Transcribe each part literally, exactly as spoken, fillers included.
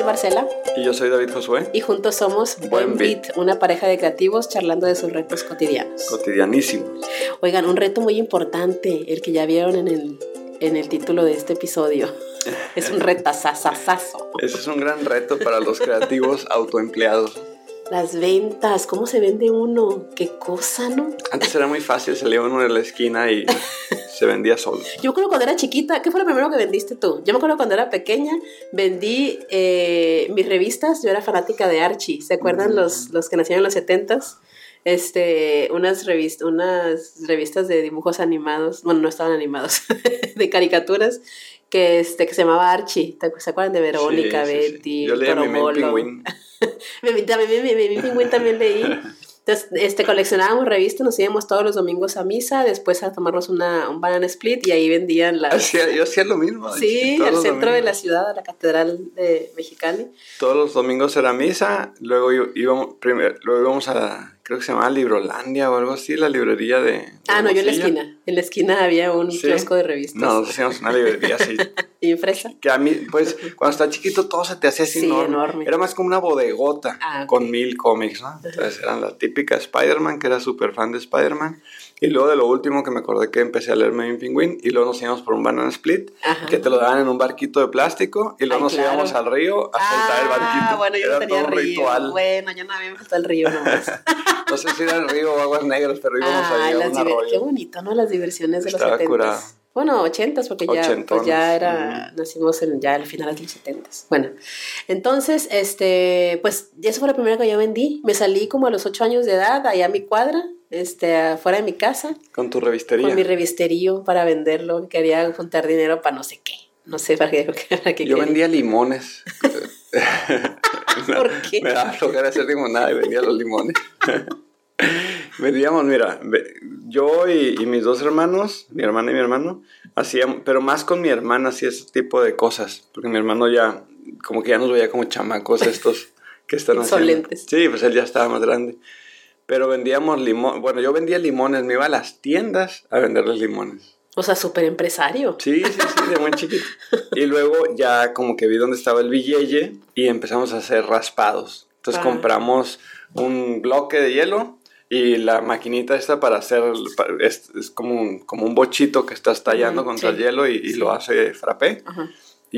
Marcela. Y yo soy David Josué. Y juntos somos Buen Beat, una pareja de creativos charlando de sus retos cotidianos. Cotidianísimos. Oigan, un reto muy importante, el que ya vieron en el, en el título de este episodio. Es un retazazazazo. Ese es un gran reto para los creativos autoempleados. Las ventas, ¿cómo se vende uno? ¿Qué cosa, no? Antes era muy fácil, salía uno de la esquina y se vendía solo. Yo creo cuando era chiquita, ¿qué fue lo primero que vendiste tú? Yo me acuerdo cuando era pequeña, vendí eh, mis revistas, yo era fanática de Archie, ¿se acuerdan mm. los, los que nacieron en los setentas? Este, unas, revist- unas revistas de dibujos animados, bueno, no estaban animados, de caricaturas, que, este, que se llamaba Archie. ¿Se acuerdan de Verónica, sí, Betty, sí, sí. Yo leía mi Pingüín. mi Pingüín también leí. Entonces, este, coleccionábamos revistas, nos íbamos todos los domingos a misa, después a tomarnos una, un banana split y ahí vendían las... Hacía, yo hacía lo mismo. Sí, al centro domingos. de la ciudad, a la catedral de Mexicali. Todos los domingos era misa, luego íbamos, primero, luego íbamos a... Creo que se llamaba Librolandia o algo así, la librería de... de ah, no, yo en la esquina. En la esquina había un ¿sí? kiosco de revistas. No, nosotros hacíamos una librería así. ¿Y fresa? Que a mí, pues, cuando estaba chiquito todo se te hacía así sí, enorme. enorme. Era más como una bodegota ah, okay. con mil cómics, ¿no? Entonces eran la típica Spider-Man, que era súper fan de Spider-Man. Y luego de lo último que me acordé que empecé a leerme mi Pingüín y luego nos íbamos por un banana split, ajá, que te lo daban en un barquito de plástico y luego Ay, nos claro. íbamos al río a soltar ah, el barquito. Ah, bueno, yo era no tenía todo un río. Ritual. Bueno, yo no había me faltó el río nomás. No sé si era el río o aguas negras, pero íbamos ah, ahí a un diver- arroyo. Qué bonito, ¿no? Las diversiones de Estaba los setentas. Curado. Bueno, ochentas, porque ya, pues ya era, mm. nacimos en, ya al final de los setentas. Bueno, entonces, este, pues, eso fue la primera que yo vendí. Me salí como a los ocho años de edad, allá a mi cuadra, este, afuera de mi casa. ¿Con tu revistería? Con mi revisterío para venderlo. Quería juntar dinero para no sé qué. No sé para qué. Para qué yo quería. vendía limones. ¿Por qué? Me daba flojera hacer limonada y vendía los limones. Vendíamos, mira, yo y, y mis dos hermanos, mi hermana y mi hermano, hacíamos, pero más con mi hermana hacía ese tipo de cosas, porque mi hermano ya, como que ya nos veía como chamacos estos que están haciendo. Insolentes. Sí, pues él ya estaba más grande. Pero vendíamos limón, bueno, yo vendía limones, me iba a las tiendas a venderles limones. O sea, súper empresario. Sí, sí, sí, de muy chiquito. Y luego ya como que vi dónde estaba el billete y empezamos a hacer raspados. Entonces ah. compramos un bloque de hielo y la maquinita esta para hacer, es, es como, un, como un bochito que estás tallando uh-huh, contra sí. el hielo y, y sí. lo hace frappé. Uh-huh.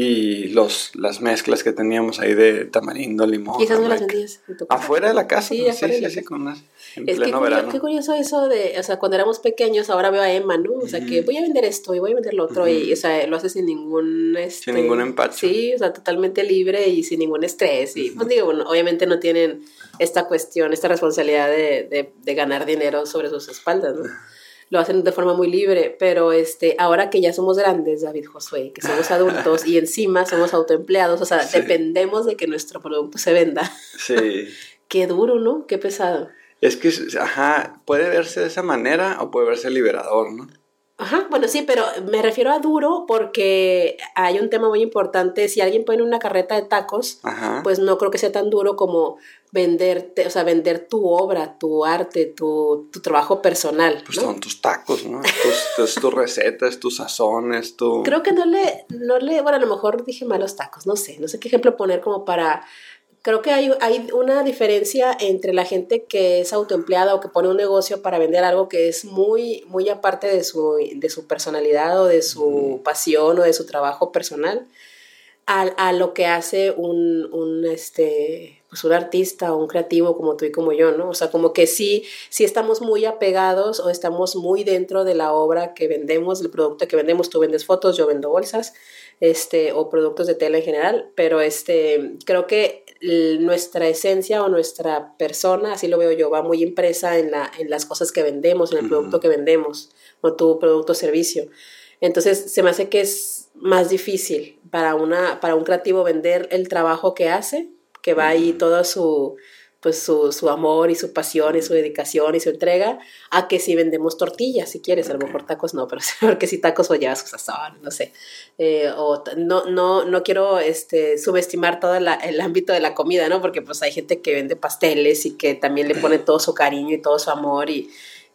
Y los, las mezclas que teníamos ahí de tamarindo, limón. ¿Y esas no las vendías? ¿Afuera de la casa? Sí, sí, afuera sí, de la sí, casa. con unas, en es pleno que verano. Qué curioso eso de, o sea, cuando éramos pequeños, ahora veo a Emma, ¿no? O sea, uh-huh. que voy a vender esto y voy a vender lo otro uh-huh. y, o sea, lo hace sin ningún... Este, sin ningún empacho. Sí, o sea, totalmente libre y sin ningún estrés. Y, uh-huh. pues digo, bueno, obviamente no tienen esta cuestión, esta responsabilidad de, de, de ganar dinero sobre sus espaldas, ¿no? Lo hacen de forma muy libre, pero este, ahora que ya somos grandes, David Josué, que somos adultos y encima somos autoempleados, o sea, sí. dependemos de que nuestro producto se venda. Sí. Qué duro, ¿no? Qué pesado. Es que, ajá, puede verse de esa manera o puede verse liberador, ¿no? Ajá, bueno, sí, pero me refiero a duro porque hay un tema muy importante. Si alguien pone una carreta de tacos, ajá. pues no creo que sea tan duro como venderte, o sea, vender tu obra, tu arte, tu, tu trabajo personal, pues ¿no? Son tus tacos, ¿no? Tus, tus, tus recetas, tus sazones, tu... Creo que no le, no le, bueno, a lo mejor dije malos tacos, no sé, no sé qué ejemplo poner como para... Creo que hay, hay una diferencia entre la gente que es autoempleada o que pone un negocio para vender algo que es muy, muy aparte de su, de su personalidad o de su mm. pasión o de su trabajo personal, a, a lo que hace un, un, este, pues un artista o un creativo como tú y como yo, ¿no? O sea, como que sí, sí estamos muy apegados o estamos muy dentro de la obra que vendemos, el producto que vendemos. Tú vendes fotos, yo vendo bolsas, este, o productos de tela en general, pero este, creo que nuestra esencia o nuestra persona, así lo veo yo, va muy impresa en, la, en las cosas que vendemos, en el uh-huh. producto que vendemos, o tu producto o servicio. Entonces, se me hace que es más difícil para, una, para un creativo vender el trabajo que hace, que va ahí todo su, pues su, su amor y su pasión y su dedicación y su entrega, a que si vendemos tortillas, si quieres, okay. a lo mejor tacos no, pero porque si tacos o llevas su sazón, no sé. Eh, o no, no, no quiero este, subestimar todo la, el ámbito de la comida, ¿no? Porque pues hay gente que vende pasteles y que también le pone todo su cariño y todo su amor y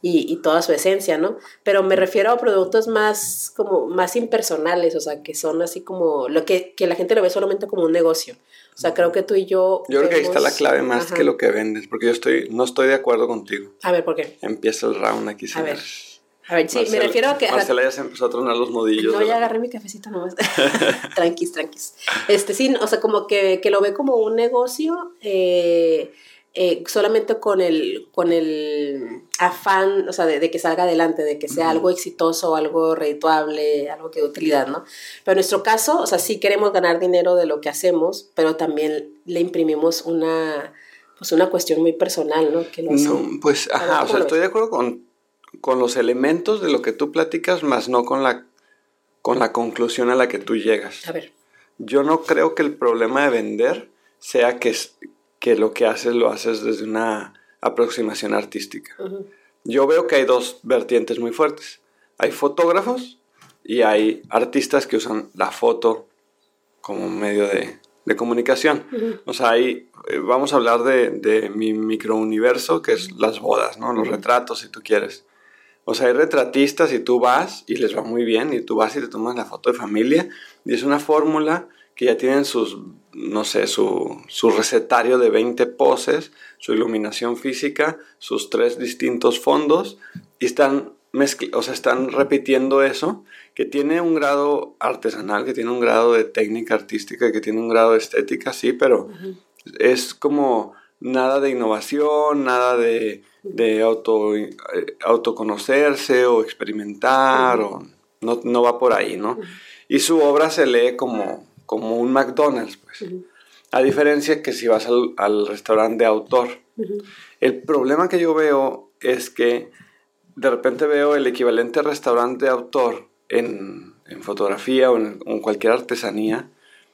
y, y toda su esencia, ¿no? Pero me refiero a productos más como más impersonales, o sea, que son así como lo que, que la gente lo ve solamente como un negocio. O sea, creo que tú y yo Yo creo vemos, que ahí está la clave más ajá. que lo que vendes, porque yo estoy no estoy de acuerdo contigo. A ver, ¿por qué? Empieza el round aquí, señores. A ver. A ver, sí, Marcela, me refiero a que... Marcela ya se empezó a tronar los nudillos. No, ya la... agarré mi cafecito nomás. tranquis, tranquis. Este, sí, o sea, como que, que lo ve como un negocio, eh, eh, solamente con el, con el afán, o sea, de, de que salga adelante, de que sea uh-huh. algo exitoso, algo redituable, algo que de utilidad, ¿no? Pero en nuestro caso, o sea, sí queremos ganar dinero de lo que hacemos, pero también le imprimimos una, pues una cuestión muy personal, ¿no? Que lo hace, no, pues, ajá, o sea, estoy de acuerdo con... con los elementos de lo que tú platicas, más no con la, con la conclusión a la que tú llegas. A ver. Yo no creo que el problema de vender sea que, que lo que haces lo haces desde una aproximación artística. Uh-huh. Yo veo que hay dos vertientes muy fuertes. Hay fotógrafos y hay artistas que usan la foto como medio de, de comunicación. Uh-huh. O sea, hay, vamos a hablar de, de mi microuniverso, que es las bodas, ¿no? Los uh-huh. retratos, si tú quieres. O sea, hay retratistas y tú vas y les va muy bien y tú vas y te tomas la foto de familia y es una fórmula que ya tienen sus, no sé, su, su recetario de veinte poses, su iluminación física, sus tres distintos fondos y están, mezcl- o sea, están repitiendo eso que tiene un grado artesanal, que tiene un grado de técnica artística, que tiene un grado de estética, sí, pero uh-huh. es como nada de innovación, nada de... de auto, eh, autoconocerse o experimentar, uh-huh. o no, no va por ahí, ¿no? Uh-huh. Y su obra se lee como, como un McDonald's, pues. Uh-huh. A diferencia que si vas al, al restaurante de autor. Uh-huh. El problema que yo veo es que de repente veo el equivalente a restaurante de autor en, en fotografía o en, en cualquier artesanía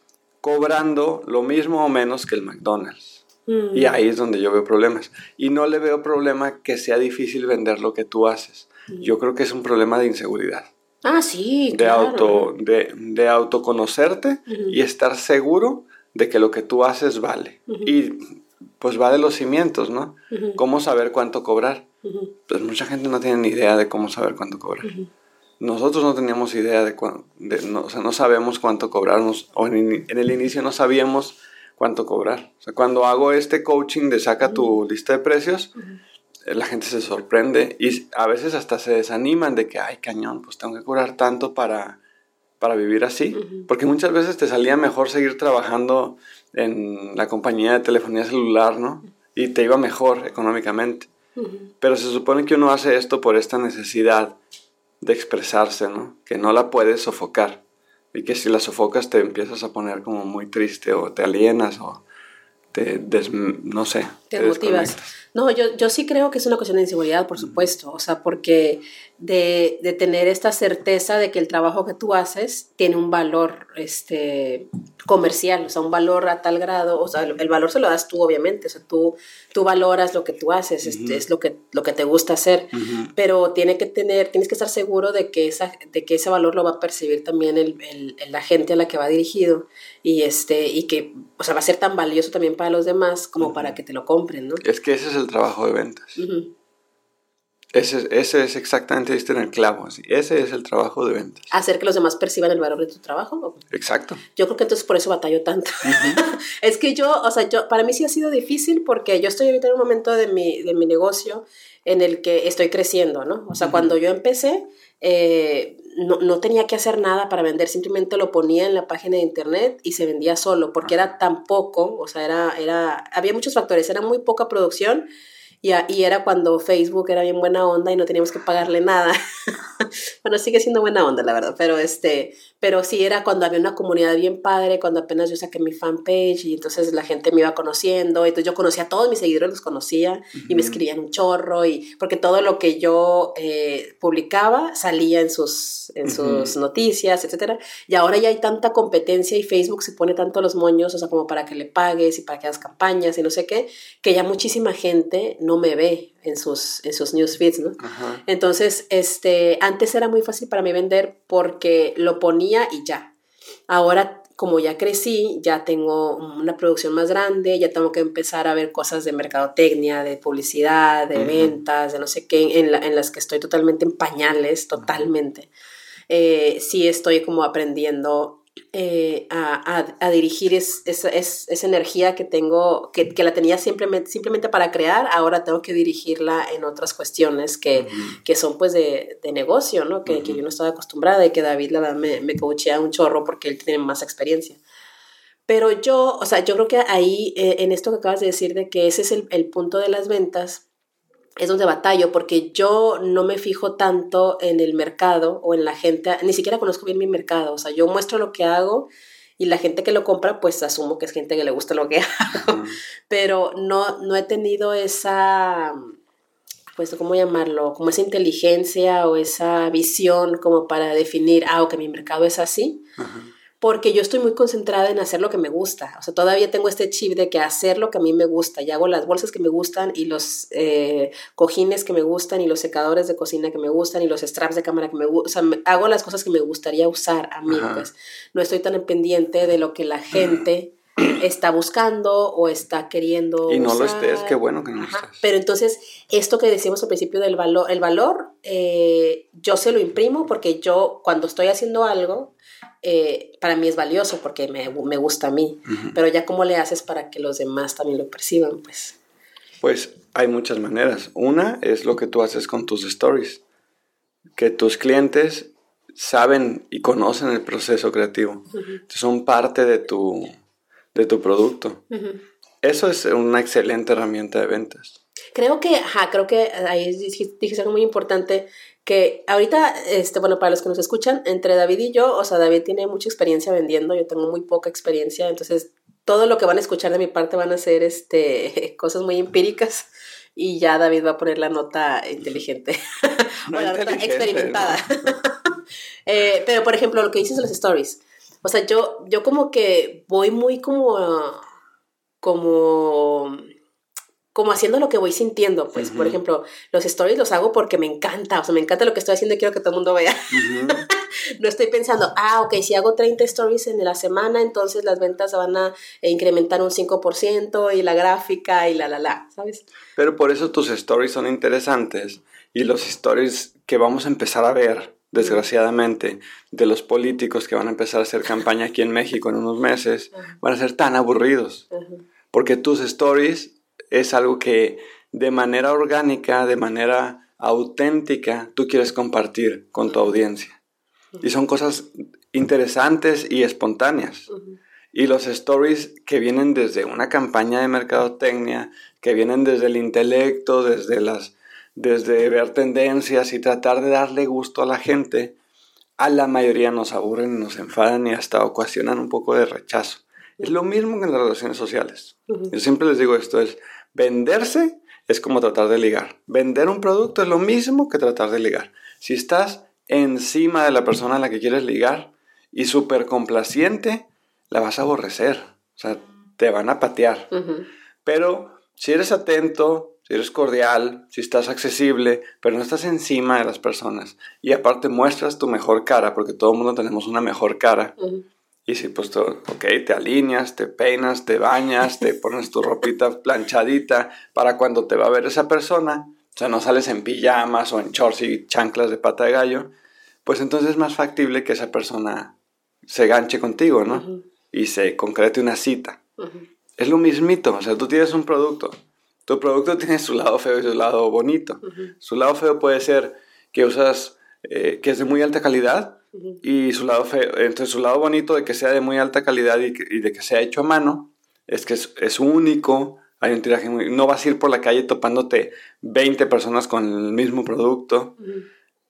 cobrando lo mismo o menos que el McDonald's. Y ahí es donde yo veo problemas. Y no le veo problema que sea difícil vender lo que tú haces. Yo creo que es un problema de inseguridad. Ah, sí, de claro. Auto, de, de autoconocerte uh-huh. y estar seguro de que lo que tú haces vale. Uh-huh. Y pues va de los cimientos, ¿no? Uh-huh. ¿Cómo saber cuánto cobrar? Uh-huh. Pues mucha gente no tiene ni idea de cómo saber cuánto cobrar. Uh-huh. Nosotros no teníamos idea de cuánto, de, no, o sea, no sabemos cuánto cobrarnos, o en, en el inicio no sabíamos cuánto cobrar. O sea, cuando hago este coaching de saca uh-huh. tu lista de precios, uh-huh. la gente se sorprende y a veces hasta se desaniman de que, ay, cañón, pues tengo que cobrar tanto para, para vivir así. Uh-huh. Porque muchas veces te salía mejor seguir trabajando en la compañía de telefonía celular, ¿no? Y te iba mejor económicamente. Uh-huh. Pero se supone que uno hace esto por esta necesidad de expresarse, ¿no? Que no la puedes sofocar. Y que si la sofocas te empiezas a poner como muy triste o te alienas o te, des, no sé, te, te motivas. No, yo, yo sí creo que es una cuestión de inseguridad, por supuesto, o sea, porque de, de tener esta certeza de que el trabajo que tú haces tiene un valor este, comercial, o sea, un valor a tal grado, o sea, el, el valor se lo das tú, obviamente, o sea, tú, tú valoras lo que tú haces, uh-huh. este, es lo que, lo que te gusta hacer, uh-huh. pero tiene que tener, tienes que estar seguro de que, esa, de que ese valor lo va a percibir también el, el, el, la gente a la que va dirigido y, este, y que, o sea, va a ser tan valioso también para los demás como uh-huh. para que te lo compren, ¿no? Es que ese es el trabajo de ventas. Uh-huh. Ese, ese es exactamente, diste en el clavo, así. Ese es el trabajo de ventas. ¿Hacer que los demás perciban el valor de tu trabajo? Exacto. Yo creo que entonces por eso batallo tanto. Uh-huh. Es que yo, o sea, yo, para mí sí ha sido difícil porque yo estoy ahorita en un momento de mi, de mi negocio en el que estoy creciendo, ¿no? O sea, uh-huh. cuando yo empecé, eh, no, no tenía que hacer nada para vender, simplemente lo ponía en la página de internet y se vendía solo, porque uh-huh. era tan poco, o sea, era, era, había muchos factores, era muy poca producción. Y, y era cuando Facebook era bien buena onda y no teníamos que pagarle nada. Bueno, sigue siendo buena onda, la verdad, pero, este, pero sí era cuando había una comunidad bien padre, cuando apenas yo saqué mi fanpage y entonces la gente me iba conociendo, y entonces yo conocía a todos mis seguidores, los conocía uh-huh. y me escribían un chorro, y porque todo lo que yo eh, publicaba salía en sus, en uh-huh. sus noticias, etcétera. Y ahora ya hay tanta competencia y Facebook se pone tanto los moños, o sea, como para que le pagues y para que hagas campañas y no sé qué, que ya muchísima gente no me ve en sus, en sus newsfeeds, ¿no? Ajá. Entonces, este, antes era muy fácil para mí vender porque lo ponía y ya. Ahora como ya crecí, ya tengo una producción más grande, ya tengo que empezar a ver cosas de mercadotecnia, de publicidad, de uh-huh. ventas, de no sé qué, en, la, en las que estoy totalmente en pañales, totalmente. Eh, sí estoy como aprendiendo eh, a, a, a dirigir es, es, es, esa energía que tengo, que, que la tenía simplemente, simplemente para crear, ahora tengo que dirigirla en otras cuestiones que, uh-huh. que son pues de, de negocio, ¿no? Que, uh-huh. que yo no estaba acostumbrada y que David la verdad me, me coachea un chorro porque él tiene más experiencia. Pero yo, o sea, yo creo que ahí, eh, en esto que acabas de decir, de que ese es el, el punto de las ventas, es donde batallo, porque yo no me fijo tanto en el mercado o en la gente, ni siquiera conozco bien mi mercado, o sea, yo muestro lo que hago y la gente que lo compra, pues asumo que es gente que le gusta lo que hago, uh-huh. pero no, no he tenido esa, pues, ¿cómo llamarlo? Como esa inteligencia o esa visión como para definir, ah, ok, mi mercado es así, uh-huh. porque yo estoy muy concentrada en hacer lo que me gusta. O sea, todavía tengo este chip de que hacer lo que a mí me gusta. Y hago las bolsas que me gustan y los eh, cojines que me gustan y los secadores de cocina que me gustan y los straps de cámara que me gustan. O sea, me, hago las cosas que me gustaría usar a mí. Ajá. Pues no estoy tan pendiente de lo que la gente está buscando o está queriendo y no usar. Lo estés, qué bueno que no Ajá. estés. Pero entonces, esto que decíamos al principio del valor, el valor, eh, yo se lo imprimo porque yo cuando estoy haciendo algo, Eh, para mí es valioso porque me, me gusta a mí, uh-huh. pero ya cómo le haces para que los demás también lo perciban, pues. Pues hay muchas maneras. Una es lo que tú haces con tus stories, que tus clientes saben y conocen el proceso creativo, uh-huh. son parte de tu, de tu producto. Uh-huh. Eso es una excelente herramienta de ventas. Creo que, ajá, creo que ahí dijiste algo muy importante, que ahorita, este, bueno, para los que nos escuchan, entre David y yo, o sea, David tiene mucha experiencia vendiendo, yo tengo muy poca experiencia, entonces todo lo que van a escuchar de mi parte van a ser este, cosas muy empíricas y ya David va a poner la nota inteligente, no o la nota experimentada. ¿No? eh, pero, por ejemplo, lo que dices de los stories, o sea, yo, yo como que voy muy como, como... como haciendo lo que voy sintiendo, pues, uh-huh. por ejemplo, los stories los hago porque me encanta, o sea, me encanta lo que estoy haciendo y quiero que todo el mundo vea. Uh-huh. No estoy pensando, ah, ok, si hago treinta stories en la semana, entonces las ventas van a incrementar un cinco por ciento y la gráfica y la, la, la, ¿sabes? Pero por eso tus stories son interesantes y los stories que vamos a empezar a ver, desgraciadamente, de los políticos que van a empezar a hacer campaña aquí en México en unos meses, uh-huh. van a ser tan aburridos, uh-huh. porque tus stories es algo que de manera orgánica, de manera auténtica, tú quieres compartir con tu audiencia. Uh-huh. Y son cosas interesantes y espontáneas. Uh-huh. Y los stories que vienen desde una campaña de mercadotecnia, que vienen desde el intelecto, desde, las, desde ver tendencias y tratar de darle gusto a la gente, a la mayoría nos aburren, nos enfadan y hasta ocasionan un poco de rechazo. Uh-huh. Es lo mismo que en las relaciones sociales. Uh-huh. Yo siempre les digo esto, es... venderse es como tratar de ligar. Vender un producto es lo mismo que tratar de ligar. Si estás encima de la persona a la que quieres ligar y súper complaciente, la vas a aborrecer. O sea, te van a patear. Uh-huh. Pero si eres atento, si eres cordial, si estás accesible, pero no estás encima de las personas y aparte muestras tu mejor cara, porque todo el mundo tenemos una mejor cara, uh-huh. Y si pues, tú, ok, te alineas, te peinas, te bañas, te pones tu ropita planchadita para cuando te va a ver esa persona, o sea, no sales en pijamas o en shorts y chanclas de pata de gallo, pues entonces es más factible que esa persona se ganche contigo, ¿no? Uh-huh. Y se concrete una cita. Uh-huh. Es lo mismito, o sea, tú tienes un producto, tu producto tiene su lado feo y su lado bonito. Uh-huh. Su lado feo puede ser que usas, eh, que es de muy alta calidad, uh-huh. y su lado feo, entonces su lado bonito de que sea de muy alta calidad y, que, y de que sea hecho a mano es que es, es único, hay un tiraje muy, no vas a ir por la calle topándote veinte personas con el mismo producto, uh-huh.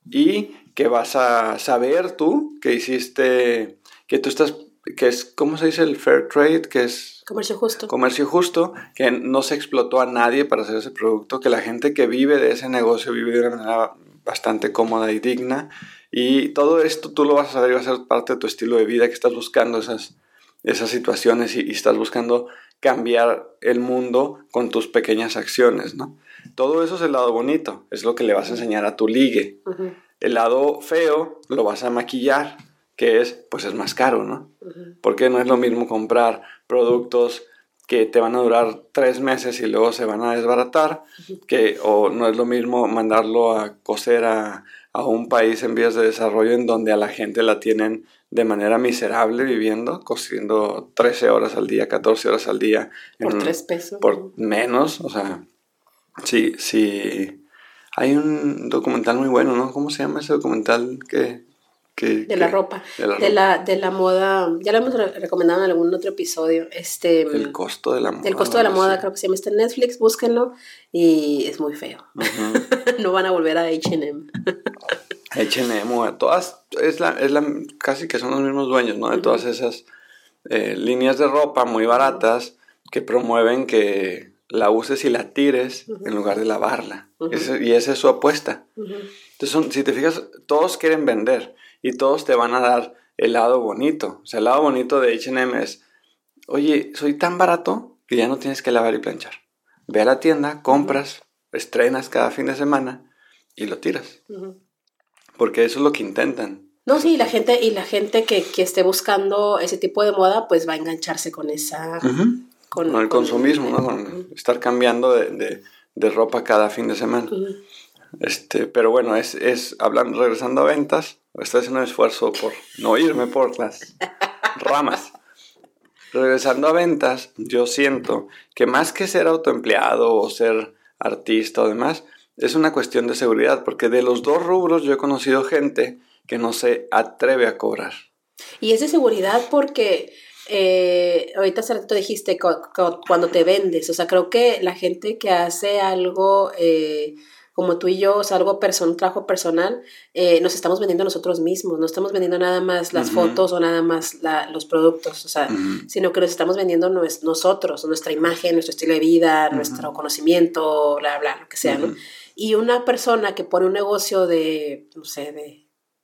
y que vas a saber tú que hiciste, que tú estás, que es, ¿cómo se dice el fair trade? Que es comercio justo. Comercio justo, que no se explotó a nadie para hacer ese producto, que la gente que vive de ese negocio vive de una manera bastante cómoda y digna. Y todo esto tú lo vas a saber y va a ser parte de tu estilo de vida, que estás buscando esas, esas situaciones y, y estás buscando cambiar el mundo con tus pequeñas acciones, ¿no? Todo eso es el lado bonito, es lo que le vas a enseñar a tu ligue. Uh-huh. El lado feo lo vas a maquillar, que es, pues es más caro, ¿no? Uh-huh. Porque no es lo mismo comprar productos que te van a durar tres meses y luego se van a desbaratar, uh-huh. que, o no es lo mismo mandarlo a coser a, a un país en vías de desarrollo en donde a la gente la tienen de manera miserable viviendo, cosiendo trece horas al día, catorce horas al día. Por en, tres pesos. Por menos, o sea, sí, sí. Hay un documental muy bueno, ¿no? ¿Cómo se llama ese documental que... Que, de, que, la ropa, de la ropa, de la, de la moda, ya lo hemos re- recomendado en algún otro episodio. Este, el costo de la moda. El costo de la moda, sí. Creo que se llama, está en Netflix, búsquenlo, y es muy feo. Uh-huh. No van a volver a H and M. H and M, todas, es la, es la, casi que son los mismos dueños, ¿no? De uh-huh. todas esas eh, líneas de ropa muy baratas que promueven que la uses y la tires uh-huh. en lugar de lavarla. Uh-huh. Ese, y esa es su apuesta. Uh-huh. Entonces, son, si te fijas, todos quieren vender. Y todos te van a dar el lado bonito. O sea, el lado bonito de H and M es, oye, soy tan barato que ya no tienes que lavar y planchar. Ve a la tienda, compras, uh-huh. estrenas cada fin de semana y lo tiras. Uh-huh. Porque eso es lo que intentan. No, sí, y la gente, y la gente que, que esté buscando ese tipo de moda, pues va a engancharse con esa... Uh-huh. Con, con el con consumismo, el, ¿no? Con uh-huh. estar cambiando de, de, de ropa cada fin de semana. Uh-huh. Este, pero bueno, es, es hablando, regresando a ventas, estoy haciendo un esfuerzo por no irme por las ramas. Regresando a ventas, yo siento que más que ser autoempleado o ser artista o demás, es una cuestión de seguridad, porque de los dos rubros yo he conocido gente que no se atreve a cobrar. Y es de seguridad porque eh, ahorita hace ratito dijiste cuando te vendes, o sea, creo que la gente que hace algo... Eh, como tú y yo, o sea, algo person, trabajo personal, eh, nos estamos vendiendo a nosotros mismos, no estamos vendiendo nada más las uh-huh. fotos o nada más la, los productos, o sea, uh-huh. sino que nos estamos vendiendo nos, nosotros, nuestra imagen, nuestro estilo de vida, uh-huh. nuestro conocimiento, bla, bla, lo que sea, uh-huh. ¿no? Y una persona que pone un negocio de, no sé, de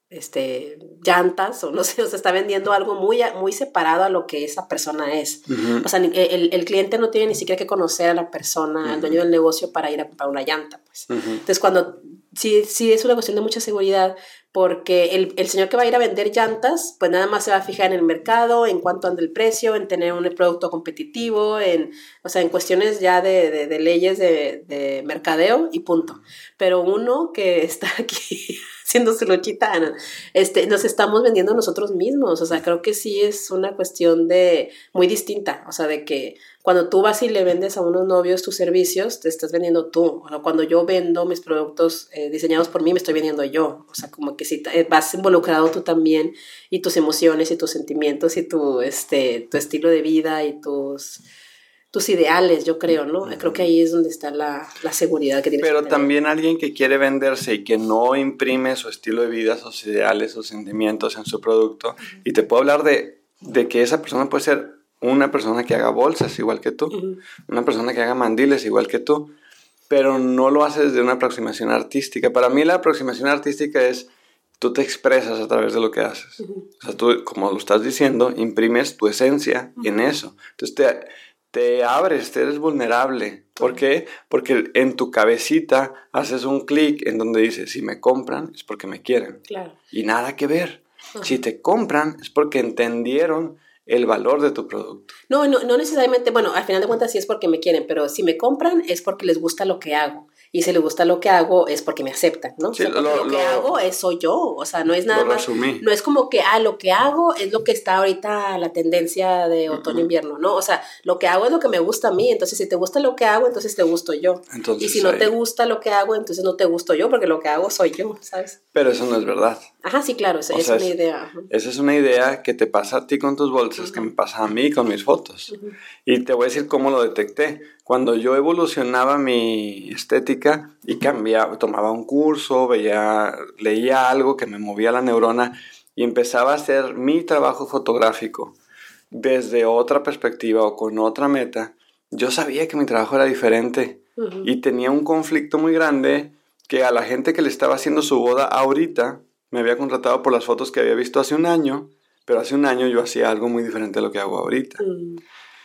este, llantas, o no sé, o sea, está vendiendo algo muy, muy separado a lo que esa persona es. Uh-huh. O sea, el, el cliente no tiene ni siquiera que conocer a la persona, uh-huh. al dueño del negocio para ir a comprar una llanta, pues. Uh-huh. Entonces, cuando, sí, sí es una cuestión de mucha seguridad, porque el, el señor que va a ir a vender llantas, pues nada más se va a fijar en el mercado, en cuánto anda el precio, en tener un producto competitivo, en, o sea, en cuestiones ya de, de, de leyes de, de mercadeo y punto. Pero uno que está aquí haciendo su luchita, este, nos estamos vendiendo nosotros mismos, o sea, creo que sí es una cuestión de muy distinta, o sea, de que cuando tú vas y le vendes a unos novios tus servicios, te estás vendiendo tú, o sea, cuando yo vendo mis productos eh, diseñados por mí, me estoy vendiendo yo, o sea, como que si vas involucrado tú también, y tus emociones, y tus sentimientos, y tu, este, tu estilo de vida, y tus... tus ideales, yo creo, ¿no? Uh-huh. Creo que ahí es donde está la, la seguridad que tienes. Pero que también alguien que quiere venderse y que no imprime su estilo de vida, sus ideales, sus sentimientos en su producto, uh-huh. y te puedo hablar de, de que esa persona puede ser una persona que haga bolsas igual que tú, uh-huh. una persona que haga mandiles igual que tú, pero no lo hace desde una aproximación artística. Para mí la aproximación artística es, tú te expresas a través de lo que haces. Uh-huh. O sea, tú, como lo estás diciendo, imprimes tu esencia uh-huh. en eso. Entonces te... te abres, te eres vulnerable. ¿Por qué? Porque en tu cabecita haces un clic en donde dices, si me compran es porque me quieren. Claro. Y nada que ver. Uh-huh. Si te compran es porque entendieron el valor de tu producto. No, no, no necesariamente, bueno, al final de cuentas sí es porque me quieren, pero si me compran es porque les gusta lo que hago. Y si les gusta lo que hago es porque me aceptan, ¿no? Sí, o sea, lo, lo que lo, hago es soy yo, o sea, no es nada más, resumí. No es como que, ah, lo que hago es lo que está ahorita la tendencia de otoño-invierno, ¿no? O sea, lo que hago es lo que me gusta a mí, entonces si te gusta lo que hago, entonces te gusto yo. Entonces, y si no ahí... te gusta lo que hago, entonces no te gusto yo, porque lo que hago soy yo, ¿sabes? Pero eso no es verdad. Ajá, sí, claro, esa es sea, una idea. Uh-huh. Esa es una idea que te pasa a ti con tus bolsas, uh-huh. que me pasa a mí con mis fotos. Uh-huh. Y te voy a decir cómo lo detecté. Cuando yo evolucionaba mi estética y cambiaba, tomaba un curso, veía, leía algo que me movía la neurona y empezaba a hacer mi trabajo fotográfico desde otra perspectiva o con otra meta, yo sabía que mi trabajo era diferente. Uh-huh. Y tenía un conflicto muy grande que a la gente que le estaba haciendo su boda ahorita me había contratado por las fotos que había visto hace un año, pero hace un año yo hacía algo muy diferente a lo que hago ahorita. Uh-huh.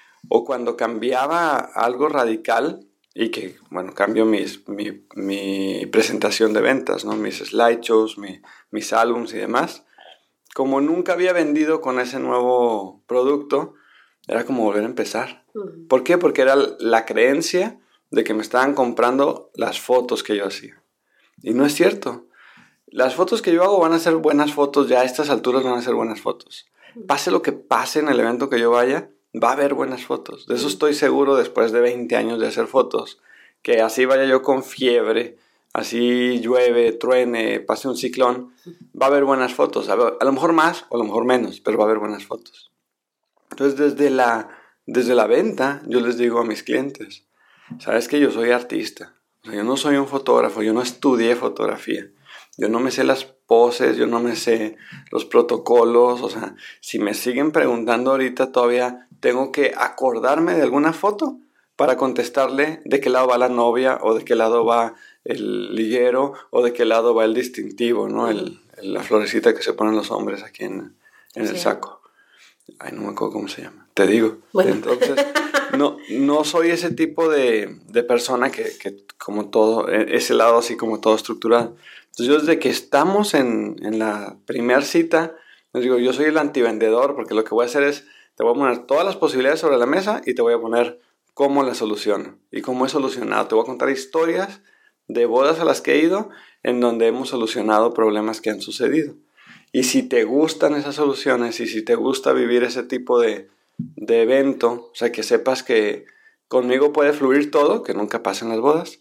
O cuando cambiaba algo radical y que, bueno, cambio mis, mi, mi presentación de ventas, ¿no? Mis slideshows, mi, mis álbums y demás, como nunca había vendido con ese nuevo producto, era como volver a empezar. Uh-huh. ¿Por qué? Porque era la creencia de que me estaban comprando las fotos que yo hacía. Y no es cierto. Las fotos que yo hago van a ser buenas fotos, ya a estas alturas van a ser buenas fotos. Pase lo que pase en el evento que yo vaya, va a haber buenas fotos. De eso estoy seguro después de veinte años de hacer fotos. Que así vaya yo con fiebre, así llueve, truene, pase un ciclón, va a haber buenas fotos. A, ver, a lo mejor más o a lo mejor menos, pero va a haber buenas fotos. Entonces desde la, desde la venta yo les digo a mis clientes, sabes que yo soy artista, o sea, yo no soy un fotógrafo, yo no estudié fotografía. Yo no me sé las poses, yo no me sé los protocolos, o sea, si me siguen preguntando ahorita todavía tengo que acordarme de alguna foto para contestarle de qué lado va la novia o de qué lado va el liguero o de qué lado va el distintivo, ¿no? El, el, la florecita que se ponen los hombres aquí en, en el saco. Ay, no me acuerdo cómo se llama. Te digo. Bueno. Entonces, no, no soy ese tipo de, de persona que, que como todo, ese lado así como todo estructurado. Entonces yo desde que estamos en, en la primera cita, les digo, yo soy el antivendedor porque lo que voy a hacer es, te voy a poner todas las posibilidades sobre la mesa y te voy a poner cómo las soluciono y cómo he solucionado. Te voy a contar historias de bodas a las que he ido en donde hemos solucionado problemas que han sucedido. Y si te gustan esas soluciones y si te gusta vivir ese tipo de, de evento, o sea, que sepas que conmigo puede fluir todo, que nunca pasa en las bodas,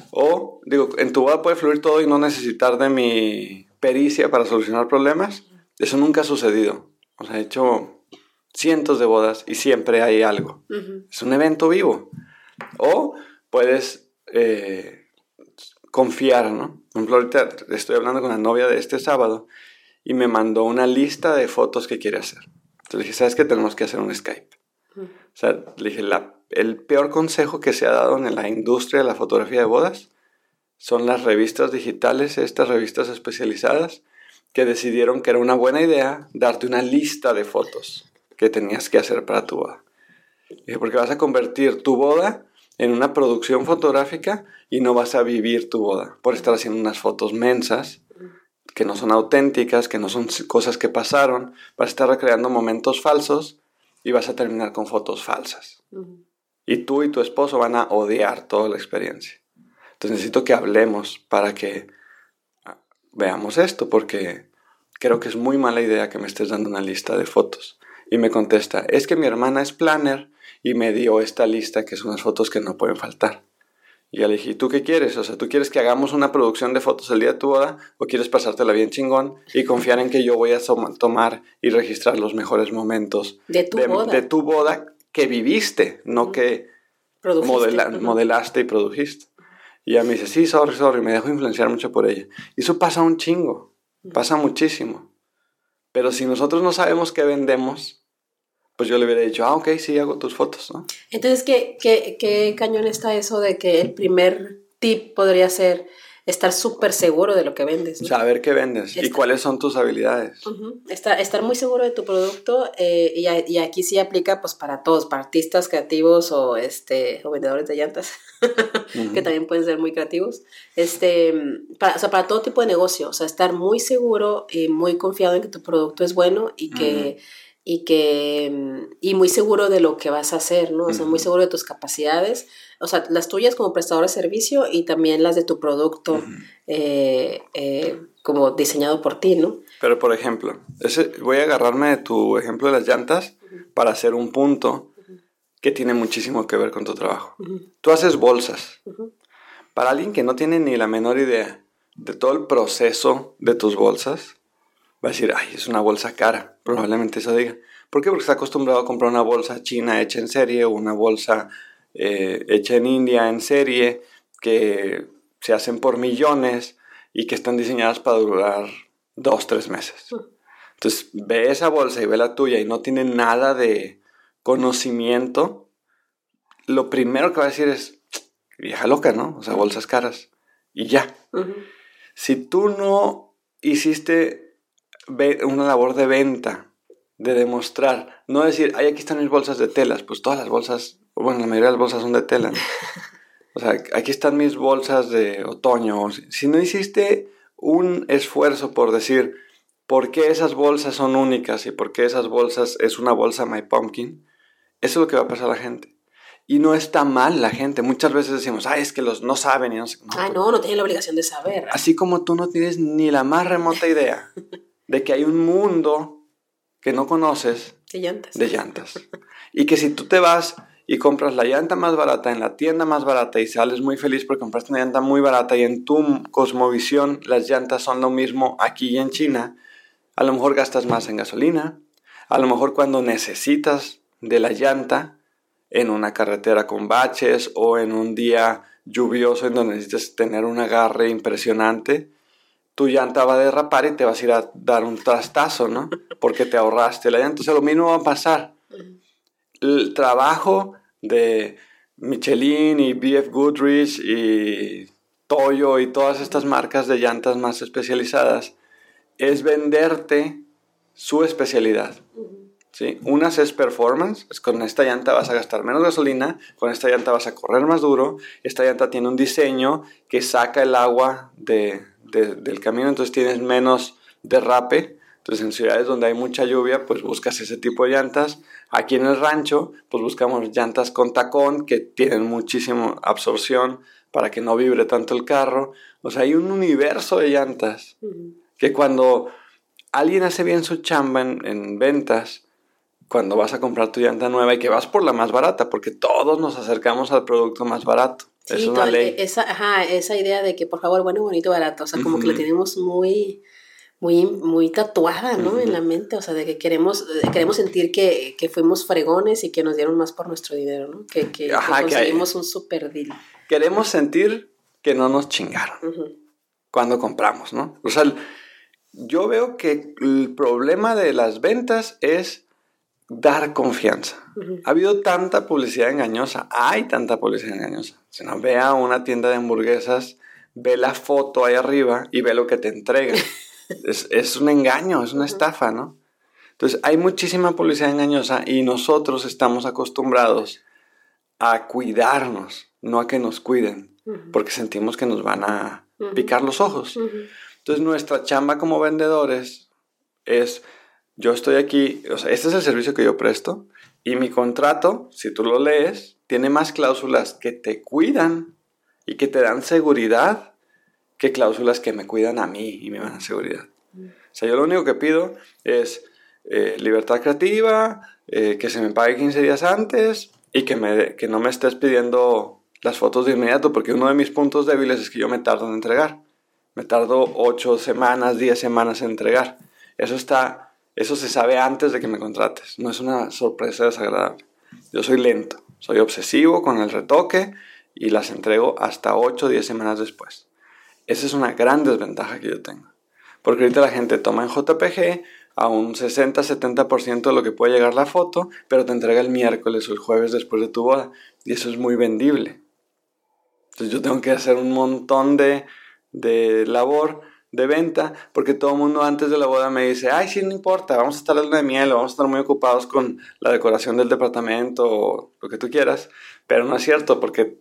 o, digo, en tu boda puede fluir todo y no necesitar de mi pericia para solucionar problemas. Eso nunca ha sucedido. O sea, he hecho cientos de bodas y siempre hay algo. Uh-huh. Es un evento vivo. O puedes eh, confiar, ¿no? Por ejemplo, ahorita estoy hablando con la novia de este sábado y me mandó una lista de fotos que quiere hacer. Entonces le dije, ¿sabes qué? Tenemos que hacer un Skype. Uh-huh. O sea, le dije, la el peor consejo que se ha dado en la industria de la fotografía de bodas son las revistas digitales, estas revistas especializadas, que decidieron que era una buena idea darte una lista de fotos que tenías que hacer para tu boda. Dije, porque vas a convertir tu boda en una producción fotográfica y no vas a vivir tu boda por estar haciendo unas fotos mensas que no son auténticas, que no son cosas que pasaron, vas a estar recreando momentos falsos y vas a terminar con fotos falsas. Uh-huh. Y tú y tu esposo van a odiar toda la experiencia. Entonces necesito que hablemos para que veamos esto, porque creo que es muy mala idea que me estés dando una lista de fotos. Y me contesta, es que mi hermana es planner y me dio esta lista que son unas fotos que no pueden faltar. Y yo le dije, ¿tú qué quieres? O sea, ¿tú quieres que hagamos una producción de fotos el día de tu boda o quieres pasártela bien chingón y confiar en que yo voy a tomar y registrar los mejores momentos de tu de, boda? De tu boda que viviste, no que modela, uh-huh. modelaste y produjiste. Y ella me dice, sí, sorry, sorry, me dejo influenciar mucho por ella. Y eso pasa un chingo, uh-huh. pasa muchísimo. Pero si nosotros no sabemos qué vendemos, pues yo le hubiera dicho, ah, ok, sí, hago tus fotos, ¿no? Entonces, ¿qué, qué, qué cañón está eso de que el primer tip podría ser estar súper seguro de lo que vendes, ¿no? Saber qué vendes estar, y cuáles son tus habilidades. Uh-huh. Estar, estar muy seguro de tu producto eh, y, y aquí sí aplica pues para todos, para artistas creativos o, este, o vendedores de llantas, uh-huh. que también pueden ser muy creativos. Este, para, o sea, para todo tipo de negocio, o sea, estar muy seguro y muy confiado en que tu producto es bueno y que... Uh-huh. y que y muy seguro de lo que vas a hacer, ¿no? O sea, uh-huh. muy seguro de tus capacidades, o sea, las tuyas como prestador de servicio y también las de tu producto uh-huh. eh, eh, como diseñado por ti, ¿no? Pero, por ejemplo, ese, voy a agarrarme de tu ejemplo de las llantas uh-huh. para hacer un punto uh-huh. que tiene muchísimo que ver con tu trabajo. Uh-huh. Tú haces bolsas. Uh-huh. Para alguien que no tiene ni la menor idea de todo el proceso de tus bolsas, va a decir, ay, es una bolsa cara. Probablemente eso diga. ¿Por qué? Porque está acostumbrado a comprar una bolsa china hecha en serie o una bolsa eh, hecha en India en serie que se hacen por millones y que están diseñadas para durar dos, tres meses. Entonces, ve esa bolsa y ve la tuya y no tiene nada de conocimiento. Lo primero que va a decir es, vieja loca, ¿no? O sea, bolsas caras. Y ya. Uh-huh. Si tú no hiciste una labor de venta, de demostrar, no decir, ay, aquí están mis bolsas de telas, pues todas las bolsas, bueno, la mayoría de las bolsas son de tela, ¿no? O sea, aquí están mis bolsas de otoño. Si no hiciste un esfuerzo por decir, por qué esas bolsas son únicas y por qué esas bolsas es una bolsa My Pumpkin, eso es lo que va a pasar a la gente. Y no está mal la gente. Muchas veces decimos, ay, es que los no saben y no sé. No, ay, no, no tienen la obligación de saber. Así como tú no tienes ni la más remota idea de que hay un mundo que no conoces de llantas. de llantas. Y que si tú te vas y compras la llanta más barata en la tienda más barata y sales muy feliz porque compraste una llanta muy barata y en tu cosmovisión las llantas son lo mismo aquí y en China, a lo mejor gastas más en gasolina, a lo mejor cuando necesitas de la llanta en una carretera con baches o en un día lluvioso en donde necesitas tener un agarre impresionante, tu llanta va a derrapar y te vas a ir a dar un trastazo, ¿no? Porque te ahorraste la llanta. O sea, lo mismo va a pasar. El trabajo de Michelin y B F Goodrich y Toyo y todas estas marcas de llantas más especializadas es venderte su especialidad. ¿Sí? Unas es performance, es con esta llanta vas a gastar menos gasolina, con esta llanta vas a correr más duro, esta llanta tiene un diseño que saca el agua de, de, del camino, entonces tienes menos derrape. Entonces en ciudades donde hay mucha lluvia, pues buscas ese tipo de llantas. Aquí en el rancho, pues buscamos llantas con tacón que tienen muchísima absorción para que no vibre tanto el carro. O sea, hay un universo de llantas que cuando alguien hace bien su chamba en, en ventas, cuando vas a comprar tu llanta nueva y que vas por la más barata, porque todos nos acercamos al producto más barato. Sí, es una toda, ley. Esa, ajá, esa idea de que por favor, bueno, bonito, barato, o sea, como uh-huh. que la tenemos muy... Muy, muy tatuada, ¿no? Uh-huh. En la mente, o sea, de que queremos, queremos sentir que, que fuimos fregones y que nos dieron más por nuestro dinero, ¿no? Que, que, Ajá, que conseguimos que hay... un super deal. Queremos sentir que no nos chingaron uh-huh. cuando compramos, ¿no? O sea, yo veo que el problema de las ventas es dar confianza. Uh-huh. Ha habido tanta publicidad engañosa, hay tanta publicidad engañosa. Si no, ve a una tienda de hamburguesas, ve la foto ahí arriba y ve lo que te entregan. Es, es un engaño, es una estafa, ¿no? Entonces hay muchísima publicidad engañosa y nosotros estamos acostumbrados a cuidarnos, no a que nos cuiden, uh-huh. porque sentimos que nos van a uh-huh. picar los ojos. Uh-huh. Entonces nuestra chamba como vendedores es, yo estoy aquí, o sea, este es el servicio que yo presto y mi contrato, si tú lo lees, tiene más cláusulas que te cuidan y que te dan seguridad que cláusulas que me cuidan a mí y me dan seguridad. Mm. O sea, yo lo único que pido es eh, libertad creativa, eh, que se me pague quince días antes y que, me, que no me estés pidiendo las fotos de inmediato, porque uno de mis puntos débiles es que yo me tardo en entregar. Me tardo ocho semanas, diez semanas en entregar. Eso, está, eso se sabe antes de que me contrates. No es una sorpresa desagradable. Yo soy lento, soy obsesivo con el retoque y las entrego hasta ocho o diez semanas después. Esa es una gran desventaja que yo tengo. Porque ahorita la gente toma en J P G a un sesenta a setenta por ciento de lo que puede llegar la foto, pero te entrega el miércoles o el jueves después de tu boda. Y eso es muy vendible. Entonces yo tengo que hacer un montón de, de labor de venta, porque todo el mundo antes de la boda me dice, ay, sí, no importa, vamos a estar en luna de miel, vamos a estar muy ocupados con la decoración del departamento o lo que tú quieras. Pero no es cierto, porque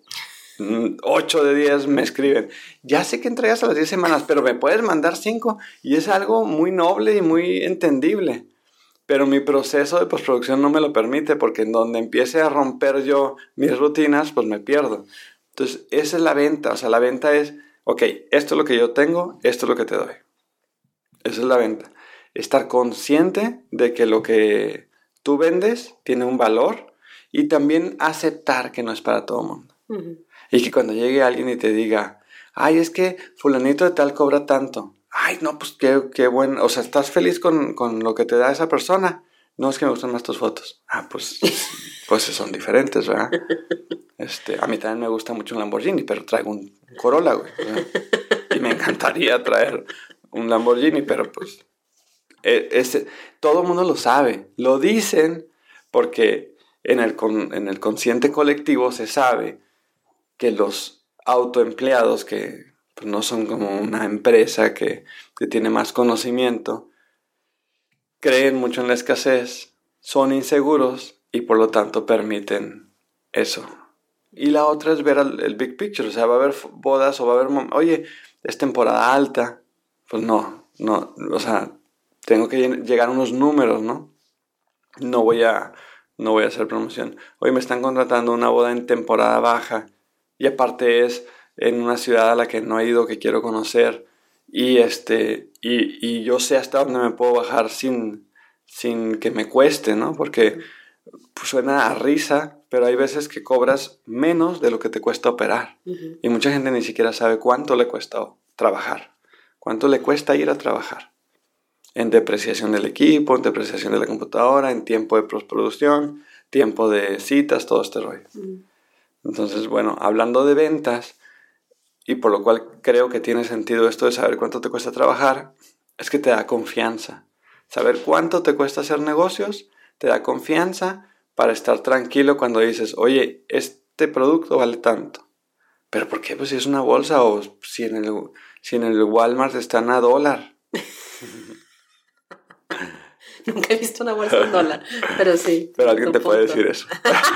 ocho de diez me escriben, ya sé que entregas a las diez semanas, pero me puedes mandar cinco, y es algo muy noble y muy entendible, pero mi proceso de postproducción no me lo permite, porque en donde empiece a romper yo mis rutinas, pues me pierdo. Entonces esa es la venta, o sea, la venta es, ok, esto es lo que yo tengo, esto es lo que te doy. Esa es la venta, estar consciente de que lo que tú vendes tiene un valor y también aceptar que no es para todo el mundo. Uh-huh. Y que cuando llegue alguien y te diga, ay, es que fulanito de tal cobra tanto. Ay, no, pues qué, qué bueno. O sea, ¿estás feliz con, con lo que te da esa persona? No, es que me gustan más tus fotos. Ah, pues, pues son diferentes, ¿verdad? Este, a mí también me gusta mucho un Lamborghini, pero traigo un Corolla, güey. ¿verdad? Y me encantaría traer un Lamborghini, pero pues ese, todo el mundo lo sabe. Lo dicen porque en el, en el consciente colectivo se sabe que los autoempleados, que pues, no son como una empresa que, que tiene más conocimiento, creen mucho en la escasez, son inseguros y por lo tanto permiten eso. Y la otra es ver el, el big picture, o sea, va a haber bodas o va a haber, oye, es temporada alta. Pues no, no, o sea, tengo que llegar a unos números, ¿no? No voy a, no voy a hacer promoción. Hoy me están contratando una boda en temporada baja y aparte es en una ciudad a la que no he ido, que quiero conocer y, este, y, y yo sé hasta dónde me puedo bajar sin, sin que me cueste, ¿no? Porque pues, suena a risa, pero hay veces que cobras menos de lo que te cuesta operar. Uh-huh. Y mucha gente ni siquiera sabe cuánto le cuesta trabajar, cuánto le cuesta ir a trabajar. En depreciación del equipo, en depreciación de la computadora, en tiempo de postproducción, tiempo de citas, todo este rollo. Uh-huh. Entonces, bueno, hablando de ventas, y por lo cual creo que tiene sentido esto de saber cuánto te cuesta trabajar, es que te da confianza. Saber cuánto te cuesta hacer negocios te da confianza para estar tranquilo cuando dices, oye, este producto vale tanto. ¿Pero por qué? Pues si es una bolsa o si en el, si en el Walmart están a dólar. Nunca he visto una bolsa en dólar, pero sí. Pero alguien te punto. Puede decir eso.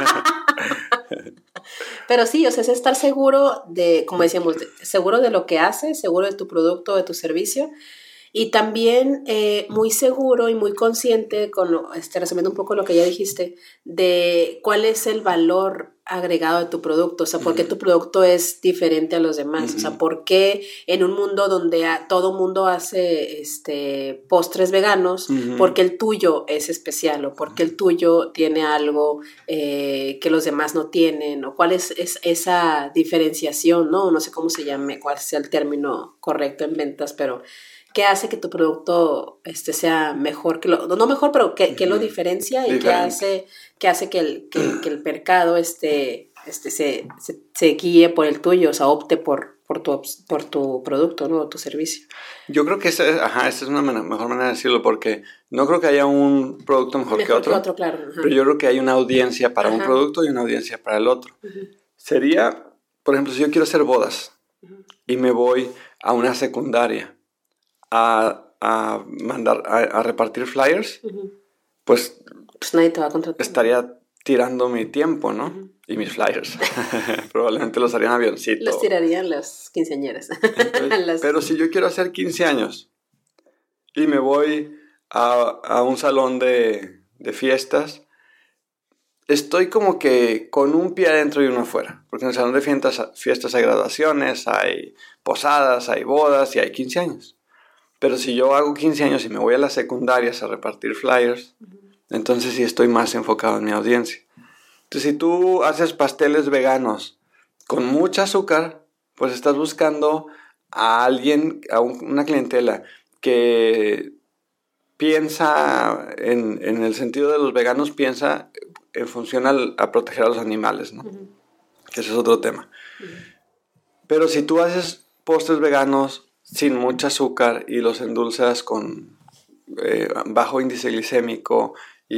Pero sí, o sea, es estar seguro de, como decíamos, de, seguro de lo que haces, seguro de tu producto, de tu servicio. Y también eh, muy seguro y muy consciente, con lo, este, resumiendo un poco lo que ya dijiste, de cuál es el valor agregado de tu producto, o sea, por qué tu producto es diferente a los demás, uh-huh. o sea, por qué en un mundo donde a, todo mundo hace este, postres veganos, uh-huh. por qué el tuyo es especial, o por qué el tuyo tiene algo eh, que los demás no tienen, o cuál es, es esa diferenciación, ¿no? No sé cómo se llame, cuál sea el término correcto en ventas, pero ¿qué hace que tu producto este, sea mejor? Que lo, no mejor, pero que, que lo diferencia y que hace, que hace que el, que, que el mercado este, este, se, se, se guíe por el tuyo, o sea, opte por, por, tu, por tu producto, ¿no? O tu servicio. Yo creo que esa, ajá, esa es una manera, mejor manera de decirlo, porque no creo que haya un producto mejor, mejor que otro, que otro claro. Pero yo creo que hay una audiencia para ajá. un producto y una audiencia para el otro. Uh-huh. Sería, por ejemplo, si yo quiero hacer bodas uh-huh. y me voy a una secundaria, A, a mandar a, a repartir flyers, uh-huh. pues, pues nadie te va a contratar. Estaría tirando mi tiempo, ¿no? Uh-huh. Y mis flyers. Probablemente los harían avioncito. Los tirarían las quinceañeras. Entonces, las... Pero si yo quiero hacer quince años y me voy a, a un salón de, de fiestas, estoy como que con un pie adentro y uno afuera. Porque en el salón de fiestas, fiestas hay graduaciones, hay posadas, hay bodas y hay quince años. Pero si yo hago quince años y me voy a las secundarias a repartir flyers, uh-huh. entonces sí estoy más enfocado en mi audiencia. Entonces, si tú haces pasteles veganos con mucho azúcar, pues estás buscando a alguien, a un, una clientela que piensa en, en el sentido de los veganos, piensa en función al, a proteger a los animales, ¿no? Uh-huh. Que ese es otro tema. Uh-huh. Pero si tú haces postres veganos sin mucho azúcar y los endulzas con eh, bajo índice glicémico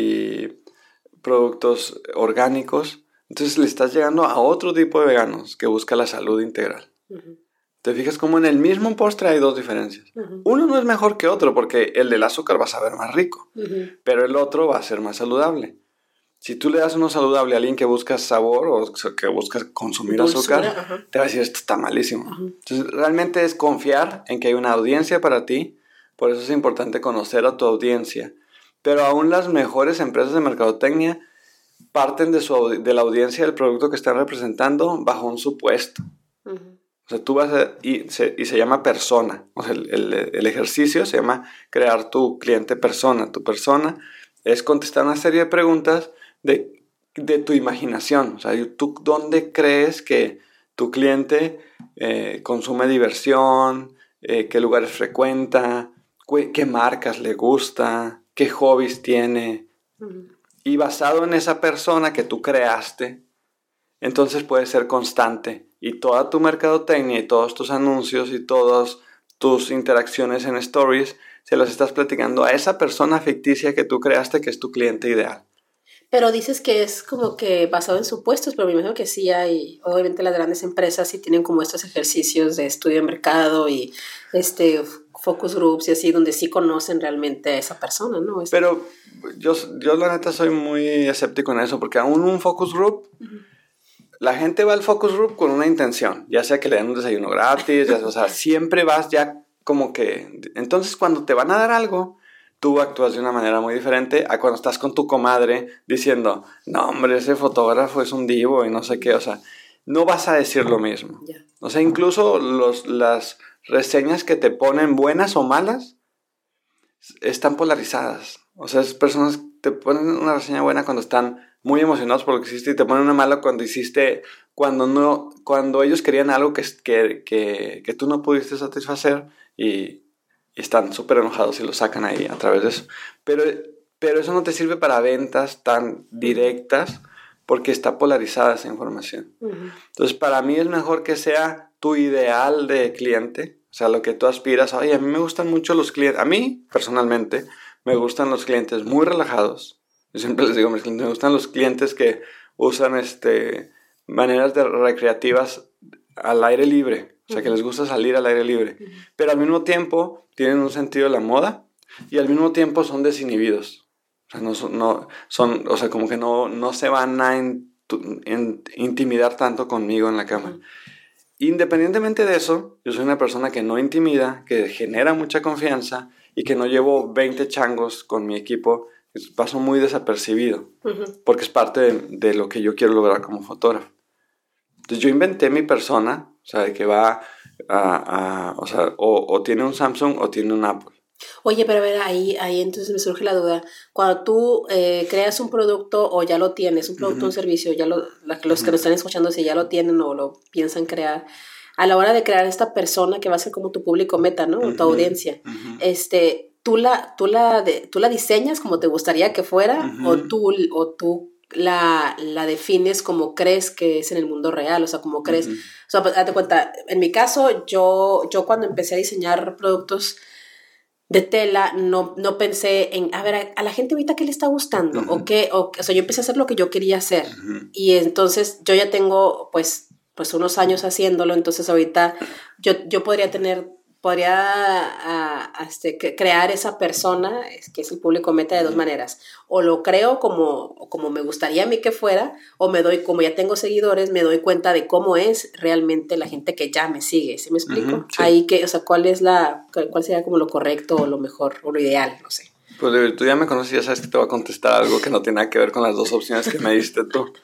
y productos orgánicos, entonces le estás llegando a otro tipo de veganos que busca la salud integral. Uh-huh. Te fijas como en el mismo postre hay dos diferencias. Uh-huh. Uno no es mejor que otro porque el del azúcar va a saber más rico, uh-huh. pero el otro va a ser más saludable. Si tú le das uno saludable a alguien que busca sabor o que busca consumir Dulzura, azúcar, ajá. te va a decir, esto está malísimo. Ajá. Entonces, realmente es confiar en que hay una audiencia para ti. Por eso es importante conocer a tu audiencia. Pero aún las mejores empresas de mercadotecnia parten de, su, de la audiencia del producto que están representando bajo un supuesto. Ajá. O sea, tú vas a... Y se, y se llama persona. O sea, el, el, el ejercicio se llama crear tu cliente persona. Tu persona es contestar una serie de preguntas De, de tu imaginación. O sea, ¿tú dónde crees que tu cliente eh, consume diversión? Eh, ¿Qué lugares frecuenta? ¿Qué marcas le gusta? ¿Qué hobbies tiene? Uh-huh. Y basado en esa persona que tú creaste, entonces puedes ser constante. Y toda tu mercadotecnia y todos tus anuncios y todas tus interacciones en stories se las estás platicando a esa persona ficticia que tú creaste, que es tu cliente ideal. Pero dices que es como que basado en supuestos, pero me imagino que sí hay, obviamente las grandes empresas sí tienen como estos ejercicios de estudio de mercado y este focus groups y así, donde sí conocen realmente a esa persona, ¿no? Pero yo, yo la neta soy muy escéptico en eso, porque aún un focus group, uh-huh. la gente va al focus group con una intención, ya sea que le den un desayuno gratis, ya, o sea, siempre vas ya como que... Entonces cuando te van a dar algo, tú actúas de una manera muy diferente a cuando estás con tu comadre diciendo, no, hombre, ese fotógrafo es un divo y no sé qué. O sea, no vas a decir lo mismo. Yeah. O sea, incluso los, las reseñas que te ponen, buenas o malas, están polarizadas. O sea, es personas te ponen una reseña buena cuando están muy emocionados por lo que hiciste y te ponen una mala cuando hiciste, cuando no, cuando ellos querían algo que, que, que, que tú no pudiste satisfacer y, y están súper enojados y lo sacan ahí a través de eso. Pero, pero eso no te sirve para ventas tan directas porque está polarizada esa información. Uh-huh. Entonces, para mí es mejor que sea tu ideal de cliente, o sea, lo que tú aspiras. Oye, a mí me gustan mucho los clientes, a mí personalmente me gustan los clientes muy relajados. Yo siempre les digo a mis clientes, me gustan los clientes que usan este, maneras de recreativas al aire libre. O sea, uh-huh. que les gusta salir al aire libre. Uh-huh. Pero al mismo tiempo tienen un sentido de la moda y al mismo tiempo son desinhibidos. O sea, no son, no, son, o sea como que no, no se van a in, in, intimidar tanto conmigo en la cámara. Uh-huh. Independientemente de eso, yo soy una persona que no intimida, que genera mucha confianza y que no llevo veinte changos con mi equipo. Paso muy desapercibido, uh-huh. porque es parte de, de lo que yo quiero lograr como fotógrafo. Entonces yo inventé mi persona, o sea, de que va a, a o sea, o, o tiene un Samsung o tiene un Apple. Oye, pero a ver, ahí, ahí entonces me surge la duda. Cuando tú eh, creas un producto o ya lo tienes, un producto o uh-huh. un servicio, ya lo, los uh-huh. que nos están escuchando, si ya lo tienen o lo piensan crear, a la hora de crear esta persona que va a ser como tu público meta, ¿no? Uh-huh. Tu audiencia, uh-huh. este... ¿Tú la, tú, la de, ¿Tú la diseñas como te gustaría que fuera? Uh-huh. ¿O tú, o tú la, la defines como crees que es en el mundo real? O sea, como crees... Uh-huh. O sea, pues, date cuenta, en mi caso, yo, yo cuando empecé a diseñar productos de tela, no, no pensé en, a ver, a, a la gente ahorita qué le está gustando, uh-huh. o qué, o, o sea, yo empecé a hacer lo que yo quería hacer. Uh-huh. Y entonces yo ya tengo, pues, pues unos años haciéndolo, entonces ahorita yo, yo podría tener... podría a, a, este, crear esa persona, que es el público meta, de dos maneras. O lo creo como, como me gustaría a mí que fuera, o me doy, como ya tengo seguidores, me doy cuenta de cómo es realmente la gente que ya me sigue. ¿Sí me explico? Uh-huh, sí. Ahí que, o sea, ¿cuál es la, cuál sería como lo correcto o lo mejor o lo ideal? No sé. Pues tú ya me conoces, ya sabes que te voy a contestar algo que no tiene nada que ver con las dos opciones que me diste tú.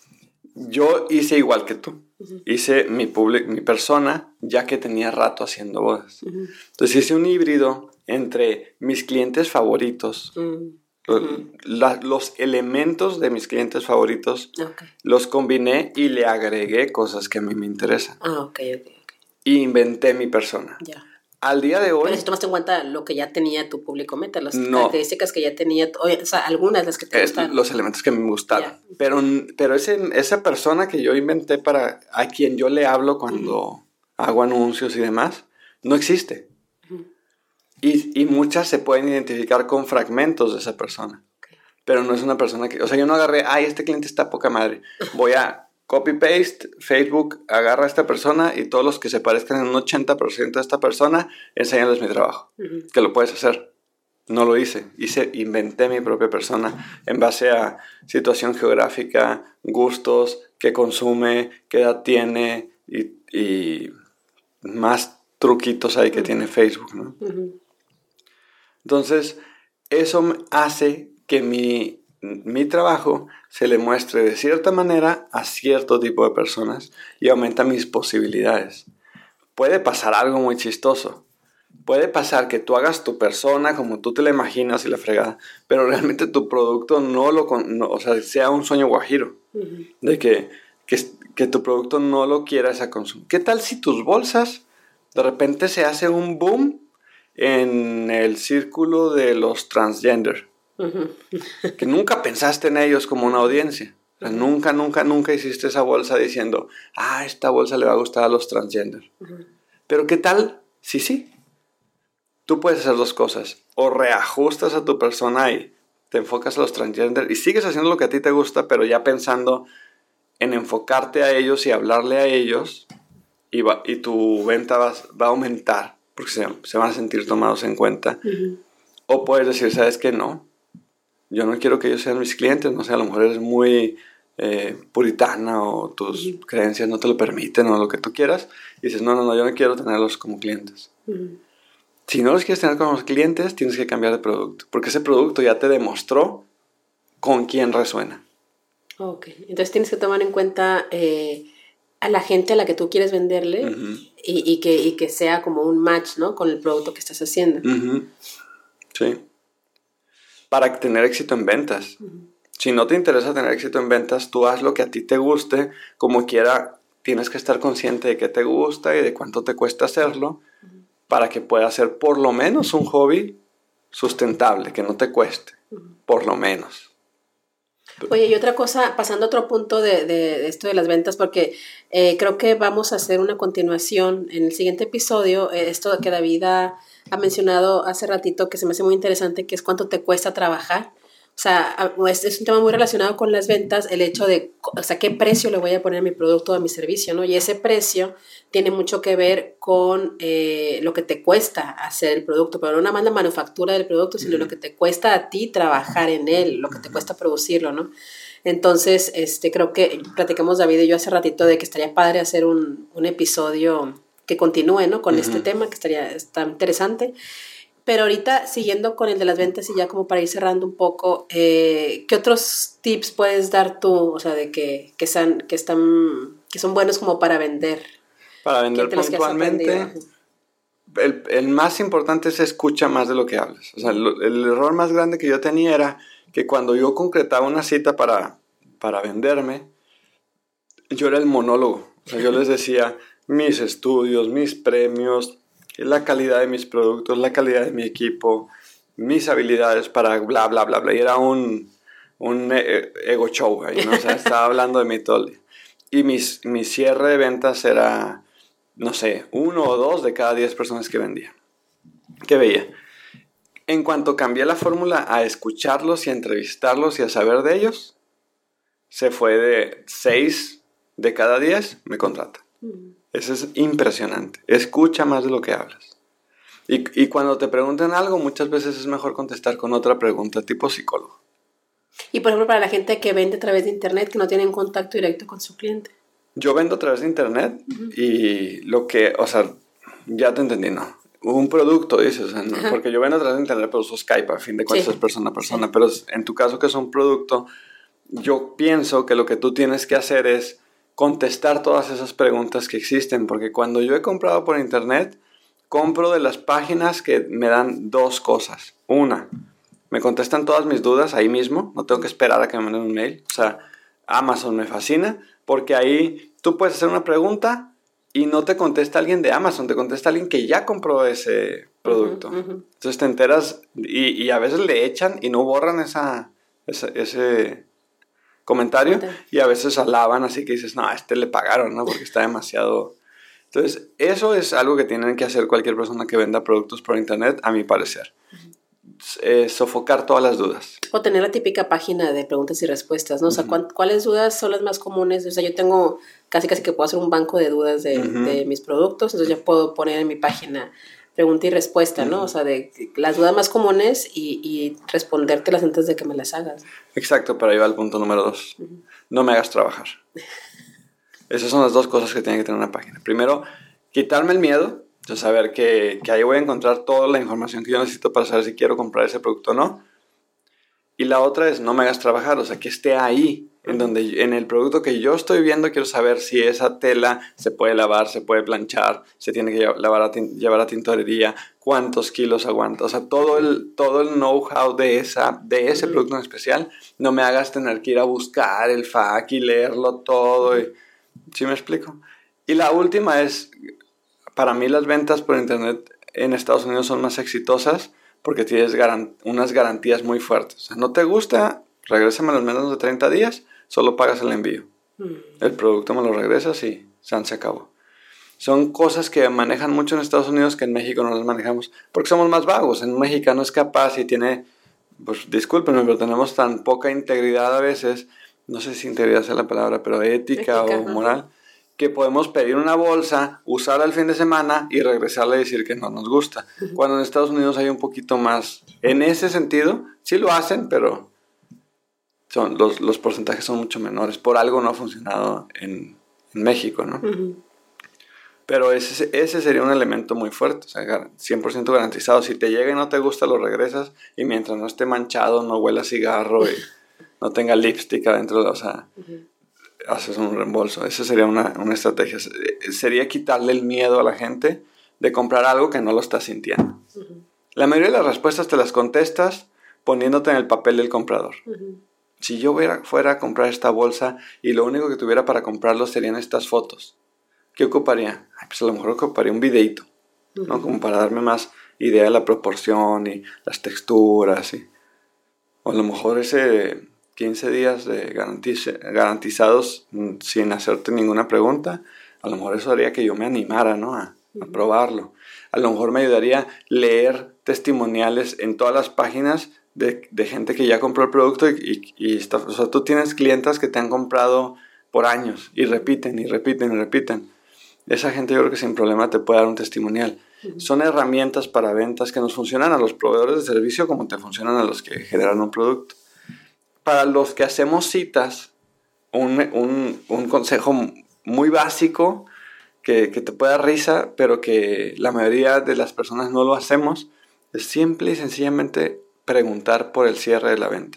Yo hice igual que tú. Uh-huh. Hice mi, public, mi persona ya que tenía rato haciendo bodas. Uh-huh. Entonces hice un híbrido entre mis clientes favoritos, uh-huh. los, la, los elementos de mis clientes favoritos, okay. los combiné y le agregué cosas que a mí me interesan. Ah, ok, ok, ok. Y inventé mi persona. Ya. Yeah. Al día de hoy... Pero si tomaste en cuenta lo que ya tenía tu público meta, las no, características que ya tenía, o sea, algunas de las que te gustaron. Los elementos que me gustaron. Yeah. Pero, pero ese, esa persona que yo inventé para a quien yo le hablo cuando uh-huh. hago anuncios y demás, no existe. Uh-huh. Y, y muchas se pueden identificar con fragmentos de esa persona. Okay. Pero no es una persona que... O sea, yo no agarré, ay, este cliente está poca madre. Voy a... Copy-paste, Facebook agarra a esta persona y todos los que se parezcan en un ochenta por ciento a esta persona, enséñales mi trabajo. Uh-huh. Que lo puedes hacer. No lo hice. hice. Inventé mi propia persona en base a situación geográfica, gustos, qué consume, qué edad tiene y, y más truquitos ahí que uh-huh. tiene Facebook, ¿no? Uh-huh. Entonces, eso hace que mi... mi trabajo se le muestre de cierta manera a cierto tipo de personas y aumenta mis posibilidades. Puede pasar algo muy chistoso. Puede pasar que tú hagas tu persona como tú te la imaginas y la fregada, pero realmente tu producto no lo... No, o sea, sea un sueño guajiro. Uh-huh. De que, que, que tu producto no lo quieras a consumir. ¿Qué tal si tus bolsas de repente se hace un boom en el círculo de los transgender? Uh-huh. Que nunca pensaste en ellos como una audiencia. O sea, uh-huh. nunca, nunca, nunca hiciste esa bolsa diciendo, ah, esta bolsa le va a gustar a los transgender. Uh-huh. Pero ¿qué tal? Sí, sí. Tú puedes hacer dos cosas. O reajustas a tu persona y te enfocas a los transgender y sigues haciendo lo que a ti te gusta, pero ya pensando en enfocarte a ellos y hablarle a ellos y, va, y tu venta va, va a aumentar porque se, se van a sentir tomados en cuenta. Uh-huh. O puedes decir, ¿sabes qué? No. Yo no quiero que ellos sean mis clientes, no sé, a lo mejor eres muy eh, puritana o tus uh-huh. creencias no te lo permiten o lo que tú quieras. Y dices, no, no, no, yo no quiero tenerlos como clientes. Uh-huh. Si no los quieres tener como clientes, tienes que cambiar de producto, porque ese producto ya te demostró con quién resuena. Ok, entonces tienes que tomar en cuenta eh, a la gente a la que tú quieres venderle uh-huh. y, y, que, y que sea como un match, ¿no? Con el producto que estás haciendo. Uh-huh. Sí. Para tener éxito en ventas. Uh-huh. Si no te interesa tener éxito en ventas, tú haz lo que a ti te guste, como quiera, tienes que estar consciente de qué te gusta y de cuánto te cuesta hacerlo, uh-huh. para que pueda ser por lo menos un hobby sustentable, que no te cueste, uh-huh. por lo menos. Oye, y otra cosa, pasando a otro punto de, de, de esto de las ventas, porque eh, creo que vamos a hacer una continuación en el siguiente episodio, eh, esto que David ha, ha mencionado hace ratito, que se me hace muy interesante, que es cuánto te cuesta trabajar. O sea, es, es un tema muy relacionado con las ventas, el hecho de, o sea, qué precio le voy a poner a mi producto o a mi servicio, ¿no? Y ese precio tiene mucho que ver con eh, lo que te cuesta hacer el producto, pero no nada más la manufactura del producto, sino lo que te cuesta a ti trabajar en él, lo que te cuesta producirlo, ¿no? Entonces, este, creo que platicamos David y yo hace ratito de que estaría padre hacer un, un episodio que continúe, ¿no? Con uh-huh. este tema, que estaría está interesante. Pero ahorita, siguiendo con el de las ventas y ya como para ir cerrando un poco, eh, ¿qué otros tips puedes dar tú? O sea, de que, que, sean, que, están, que son buenos como para vender. Para vender puntualmente, el, el más importante es escucha más de lo que hablas. O sea, el, el error más grande que yo tenía era que cuando yo concretaba una cita para, para venderme, yo era el monólogo. O sea, yo les decía mis estudios, mis premios, la calidad de mis productos, la calidad de mi equipo, mis habilidades para bla, bla, bla, bla. Y era un, un ego show ahí, ¿no? O sea, estaba hablando de mí todo el día. Y mis, mi cierre de ventas era, no sé, uno o dos de cada diez personas que vendía. ¿Qué veía? En cuanto cambié la fórmula a escucharlos y a entrevistarlos y a saber de ellos, se fue de seis de cada diez me contratan. Mm. Eso es impresionante. Escucha más de lo que hablas. Y, y cuando te preguntan algo, muchas veces es mejor contestar con otra pregunta tipo psicólogo. Y por ejemplo, para la gente que vende a través de internet, que no tienen contacto directo con su cliente. Yo vendo a través de internet uh-huh. y lo que, o sea, ya te entendí, ¿no? Un producto, dices, o sea, ¿no? Uh-huh. Porque yo vendo a través de internet, pero uso Skype, a fin de cuentas, sí. es persona a persona. Sí. Pero en tu caso, que es un producto, yo pienso que lo que tú tienes que hacer es contestar todas esas preguntas que existen, porque cuando yo he comprado por internet, compro de las páginas que me dan dos cosas. Una, me contestan todas mis dudas ahí mismo, no tengo que esperar a que me manden un mail. O sea, Amazon me fascina, porque ahí tú puedes hacer una pregunta y no te contesta alguien de Amazon, te contesta alguien que ya compró ese producto. Uh-huh, uh-huh. Entonces te enteras y, y a veces le echan y no borran esa, esa ese... comentario y a veces alaban, así que dices, no, a este le pagaron, ¿no? Porque está demasiado... Entonces, eso es algo que tienen que hacer cualquier persona que venda productos por internet, a mi parecer. Uh-huh. Eh, sofocar todas las dudas. O tener la típica página de preguntas y respuestas, ¿no? O sea, uh-huh. ¿cuáles dudas son las más comunes? O sea, yo tengo casi casi que puedo hacer un banco de dudas de, uh-huh. de mis productos, entonces ya puedo poner en mi página pregunta y respuesta, ¿no? Uh-huh. O sea, de las dudas más comunes y, y respondértelas antes de que me las hagas. Exacto, pero ahí va el punto número dos. Uh-huh. No me hagas trabajar. Esas son las dos cosas que tiene que tener una página. Primero, quitarme el miedo de saber que, que ahí voy a encontrar toda la información que yo necesito para saber si quiero comprar ese producto o no. Y la otra es no me hagas trabajar, o sea, que esté ahí, en, donde, en el producto que yo estoy viendo, quiero saber si esa tela se puede lavar, se puede planchar, se tiene que lavar a tin- llevar a tintorería, cuántos kilos aguanta. O sea, todo el, todo el know-how de, esa, de ese uh-huh. producto en especial, no me hagas tener que ir a buscar el F A Q y leerlo todo. Y, ¿sí me explico? Y la última es, para mí las ventas por internet en Estados Unidos son más exitosas porque tienes garan- unas garantías muy fuertes. O sea, no te gusta, regrésame en los menos de treinta días, solo pagas el envío. Mm. El producto me lo regresas y se acabó. Son cosas que manejan mucho en Estados Unidos que en México no las manejamos porque somos más vagos. En un mexicano es capaz y tiene, pues discúlpenme, pero tenemos tan poca integridad a veces, no sé si integridad sea la palabra, pero ética, ética o moral, uh-huh. que podemos pedir una bolsa, usarla el fin de semana y regresarle y decir que no nos gusta. Uh-huh. Cuando en Estados Unidos hay un poquito más, en ese sentido, sí lo hacen, pero son, los, los porcentajes son mucho menores. Por algo no ha funcionado en, en México, ¿no? Uh-huh. Pero ese, ese sería un elemento muy fuerte, o sea, cien por ciento garantizado. Si te llega y no te gusta, lo regresas, y mientras no esté manchado, no huela a cigarro y no tenga lipstick adentro, o sea, uh-huh. haces un reembolso. Esa sería una, una estrategia. Sería quitarle el miedo a la gente de comprar algo que no lo está sintiendo. Uh-huh. La mayoría de las respuestas te las contestas poniéndote en el papel del comprador. Uh-huh. Si yo fuera, fuera a comprar esta bolsa y lo único que tuviera para comprarlo serían estas fotos, ¿qué ocuparía? Ay, pues a lo mejor ocuparía un videíto, uh-huh. ¿no? Como para darme más idea de la proporción y las texturas. Y... O a lo mejor ese quince días de garantiz- garantizados sin hacerte ninguna pregunta, a lo mejor eso haría que yo me animara, ¿no? a, uh-huh. a probarlo. A lo mejor me ayudaría leer testimoniales en todas las páginas de, de gente que ya compró el producto y, y, y está, o sea, tú tienes clientas que te han comprado por años y repiten y repiten y repiten. Esa gente yo creo que sin problema te puede dar un testimonial. Uh-huh. Son herramientas para ventas que nos funcionan a los proveedores de servicio como te funcionan a los que generan un producto. Para los que hacemos citas, un, un, un consejo muy básico que, que te puede dar risa, pero que la mayoría de las personas no lo hacemos, es simple y sencillamente preguntar por el cierre de la venta.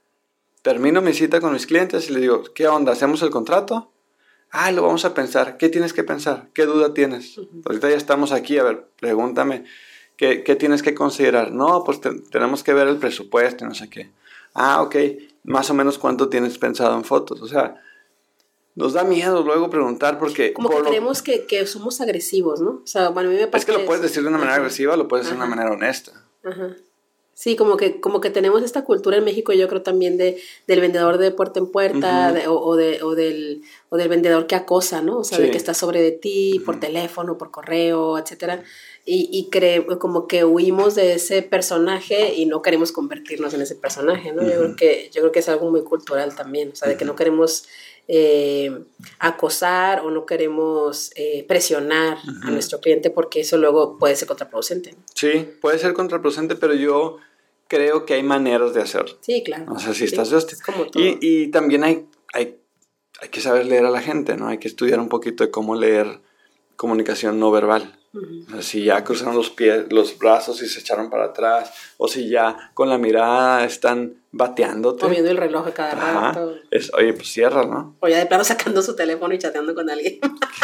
Termino mi cita con mis clientes y les digo, ¿qué onda? ¿Hacemos el contrato? Ah, lo vamos a pensar. ¿Qué tienes que pensar? ¿Qué duda tienes? Uh-huh. Ahorita ya estamos aquí, a ver, pregúntame, ¿qué, qué tienes que considerar? No, pues te, tenemos que ver el presupuesto y no sé qué. Ah, ok, más o menos cuánto tienes pensado en fotos. O sea, nos da miedo luego preguntar porque... Como que lo... creemos que, que somos agresivos, ¿no? O sea, bueno, a mí me pasa... Es que lo puedes decir de una manera uh-huh. agresiva o lo puedes decir uh-huh. de una manera honesta. Ajá. Sí, como que, como que tenemos esta cultura en México, yo creo también de, del vendedor de puerta en puerta uh-huh. de, o, o, de, o, del, o del vendedor que acosa, ¿no? O sea, sí. de que está sobre de ti uh-huh. por teléfono, por correo, etcétera. Y, y cre, como que huimos de ese personaje y no queremos convertirnos en ese personaje, ¿no? Uh-huh. Yo creo que, yo creo que es algo muy cultural también, o sea, de que no queremos eh, acosar o no queremos eh, presionar uh-huh. a nuestro cliente porque eso luego puede ser contraproducente, ¿no? Sí, puede ser contraproducente, pero yo creo que hay maneras de hacerlo. Sí, claro. O sea, si sí, estás... Hosti- es como todo. Y, y también hay, hay, hay que saber leer a la gente, ¿no? Hay que estudiar un poquito de cómo leer comunicación no verbal. Uh-huh. O sea, si ya cruzaron los pies, los brazos y se echaron para atrás, o si ya con la mirada están bateándote. O viendo el reloj a cada Ajá. rato. Es, oye, pues cierra, ¿no? O ya de plano sacando su teléfono y chateando con alguien.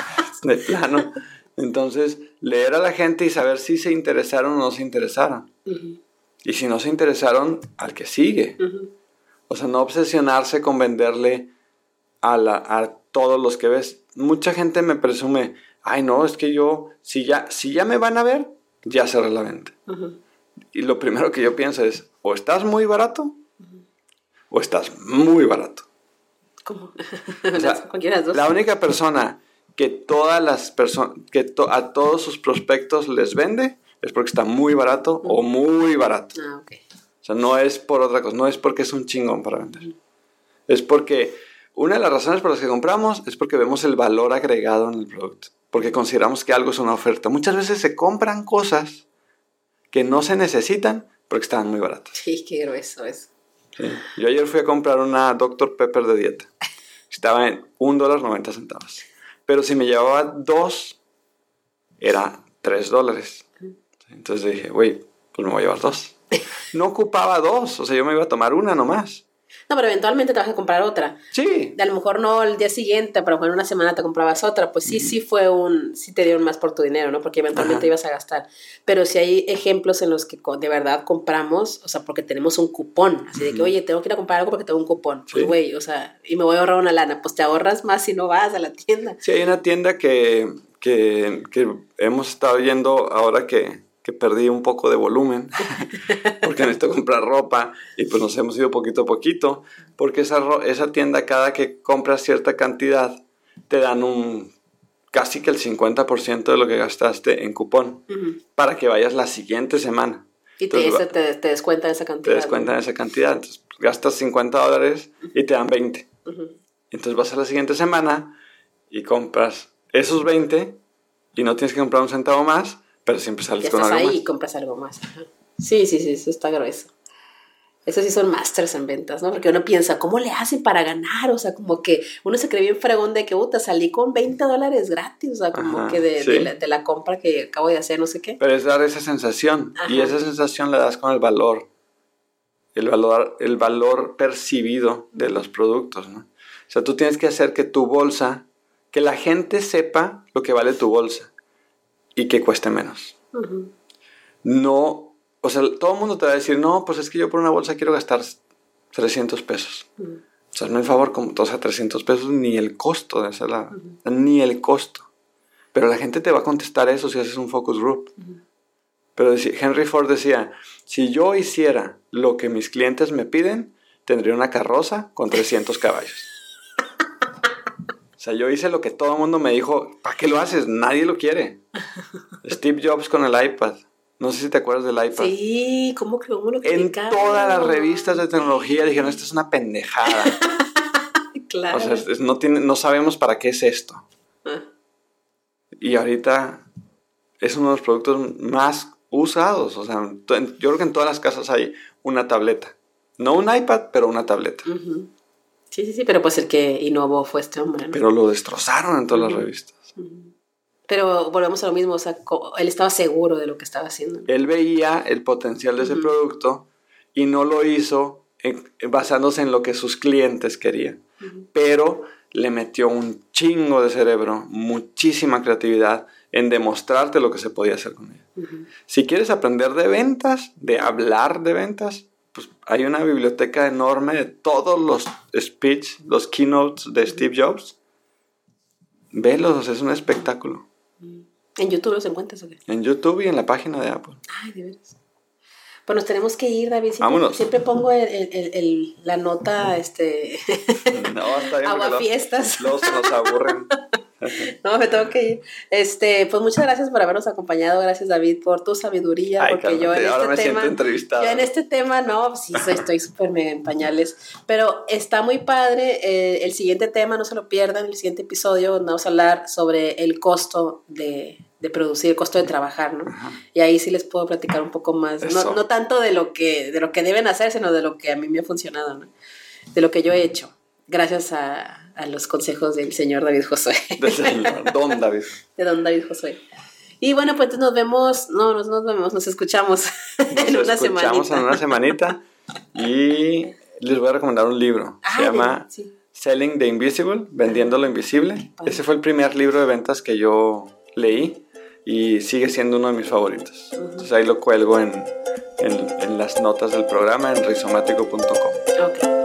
De plano. Entonces, leer a la gente y saber si se interesaron o no se interesaron. Uh-huh. Y si no se interesaron, al que sigue. Uh-huh. O sea, no obsesionarse con venderle a, la, a todos los que ves. Mucha gente me presume, ay no, es que yo, si ya, si ya me van a ver, ya cerré la venta. Uh-huh. Y lo primero que yo pienso es, o estás muy barato, uh-huh. o estás muy barato. ¿Cómo? O sea, cualquiera de las dos. La única persona que todas las personas, que to- a todos sus prospectos les vende, es porque está muy barato uh-huh. o muy barato. Ah, okay. O sea, no es por otra cosa, no es porque es un chingón para vender. Uh-huh. Es porque una de las razones por las que compramos es porque vemos el valor agregado en el producto. Porque consideramos que algo es una oferta. Muchas veces se compran cosas que no se necesitan porque estaban muy baratas. Sí, qué grueso eso. Sí. Yo ayer fui a comprar una doctor Pepper de dieta. Estaba en un dólar noventa centavos. Pero si me llevaba dos, era tres dólares. Entonces dije, güey, pues me voy a llevar dos. No ocupaba dos, o sea, yo me iba a tomar una nomás. No, pero eventualmente te vas a comprar otra. Sí. A lo mejor no el día siguiente, pero en una semana te comprabas otra. Pues sí, uh-huh. sí fue un... Sí te dieron más por tu dinero, ¿no? Porque eventualmente uh-huh. ibas a gastar. Pero si hay ejemplos en los que de verdad compramos, o sea, porque tenemos un cupón. Así de que, uh-huh. oye, tengo que ir a comprar algo porque tengo un cupón. Pues, güey, sí. o sea, y me voy a ahorrar una lana. Pues te ahorras más si no vas a la tienda. Sí, hay una tienda que, que, que hemos estado yendo ahora que... que perdí un poco de volumen porque necesito comprar ropa y pues nos hemos ido poquito a poquito porque esa, ro- esa tienda cada que compras cierta cantidad te dan un casi que el cincuenta por ciento de lo que gastaste en cupón uh-huh. para que vayas la siguiente semana. Y te, Entonces, te, te descuentan esa cantidad. Te descuentan ¿no? esa cantidad. Entonces gastas cincuenta dólares y te dan veinte. Uh-huh. Entonces vas a la siguiente semana y compras esos veinte y no tienes que comprar un centavo más. Pero siempre sales ya con algo ahí más. Y compras algo más. Ajá. Sí, sí, sí, eso está grueso. Esos sí son masters en ventas, ¿no? Porque uno piensa, ¿cómo le hacen para ganar? O sea, como que uno se cree bien fregón de que, puta, salí con veinte dólares gratis, o sea, como Ajá, que de, sí. de, la, de la compra que acabo de hacer, no sé qué. Pero es dar esa sensación, Ajá. y esa sensación la das con el valor, el valor, el valor percibido de los productos, ¿no? O sea, tú tienes que hacer que tu bolsa, que la gente sepa lo que vale tu bolsa y que cueste menos. Uh-huh. No... O sea, todo el mundo te va a decir, no, pues es que yo por una bolsa quiero gastar trescientos pesos. Mm. O sea, no el favor, como, o sea, trescientos pesos ni el costo de hacerla, mm. ni el costo. Pero la gente te va a contestar eso si haces un focus group. Mm. Pero Henry Ford decía, si yo hiciera lo que mis clientes me piden, tendría una carroza con trescientos caballos. O sea, yo hice lo que todo el mundo me dijo, ¿para qué lo haces? Nadie lo quiere. Steve Jobs con el iPad. No sé si te acuerdas del iPad. Sí, ¿cómo que uno lo En todas las revistas de tecnología dijeron, esto es una pendejada. Claro. O sea, es, no, tiene, no sabemos para qué es esto. Ah. Y ahorita es uno de los productos más usados. O sea, yo creo que en todas las casas hay una tableta. No un iPad, pero una tableta. Uh-huh. Sí, sí, sí, pero pues el que innovó fue este hombre, ¿no? Pero lo destrozaron en todas uh-huh. las revistas. Uh-huh. Pero volvemos a lo mismo, o sea, él estaba seguro de lo que estaba haciendo, ¿no? Él veía el potencial de ese uh-huh. producto y no lo hizo en, basándose en lo que sus clientes querían. Uh-huh. Pero le metió un chingo de cerebro, muchísima creatividad en demostrarte lo que se podía hacer con ella. Uh-huh. Si quieres aprender de ventas, de hablar de ventas, pues hay una biblioteca enorme de todos los speech, los keynotes de uh-huh. Steve Jobs. Velos, es un espectáculo. ¿En YouTube los encuentras o qué? En YouTube y en la página de Apple. Ay, de veras. Pues nos tenemos que ir, David. Siempre, Vámonos. Siempre pongo el, el, el, la nota, este... No, está bien. Aguafiestas. Luego se nos aburren. No, me tengo que ir. Este, pues muchas gracias por habernos acompañado. Gracias, David, por tu sabiduría. Ay, porque yo en ahora este me tema. siento entrevistada. Yo en este tema, no, sí, estoy súper mega en pañales. Pero está muy padre. Eh, el siguiente tema, no se lo pierdan. El siguiente episodio vamos a hablar sobre el costo de, de producir, el costo de trabajar, ¿no? Ajá. Y ahí sí les puedo platicar un poco más. No, no tanto de lo que, de lo que deben hacer, sino de lo que a mí me ha funcionado, ¿no? De lo que yo he hecho. Gracias a, a los consejos del señor David Josué. Del señor Don David. De Don David Josué. Y bueno, pues nos vemos, no, nos, nos vemos, nos escuchamos nos en una semanita. Nos escuchamos en una semanita y les voy a recomendar un libro. Ah, Se llama sí. Selling the Invisible, Vendiendo lo Invisible. Vale. Ese fue el primer libro de ventas que yo leí y sigue siendo uno de mis favoritos. Uh-huh. Entonces ahí lo cuelgo en, en, en las notas del programa en rizomático punto com. Ok.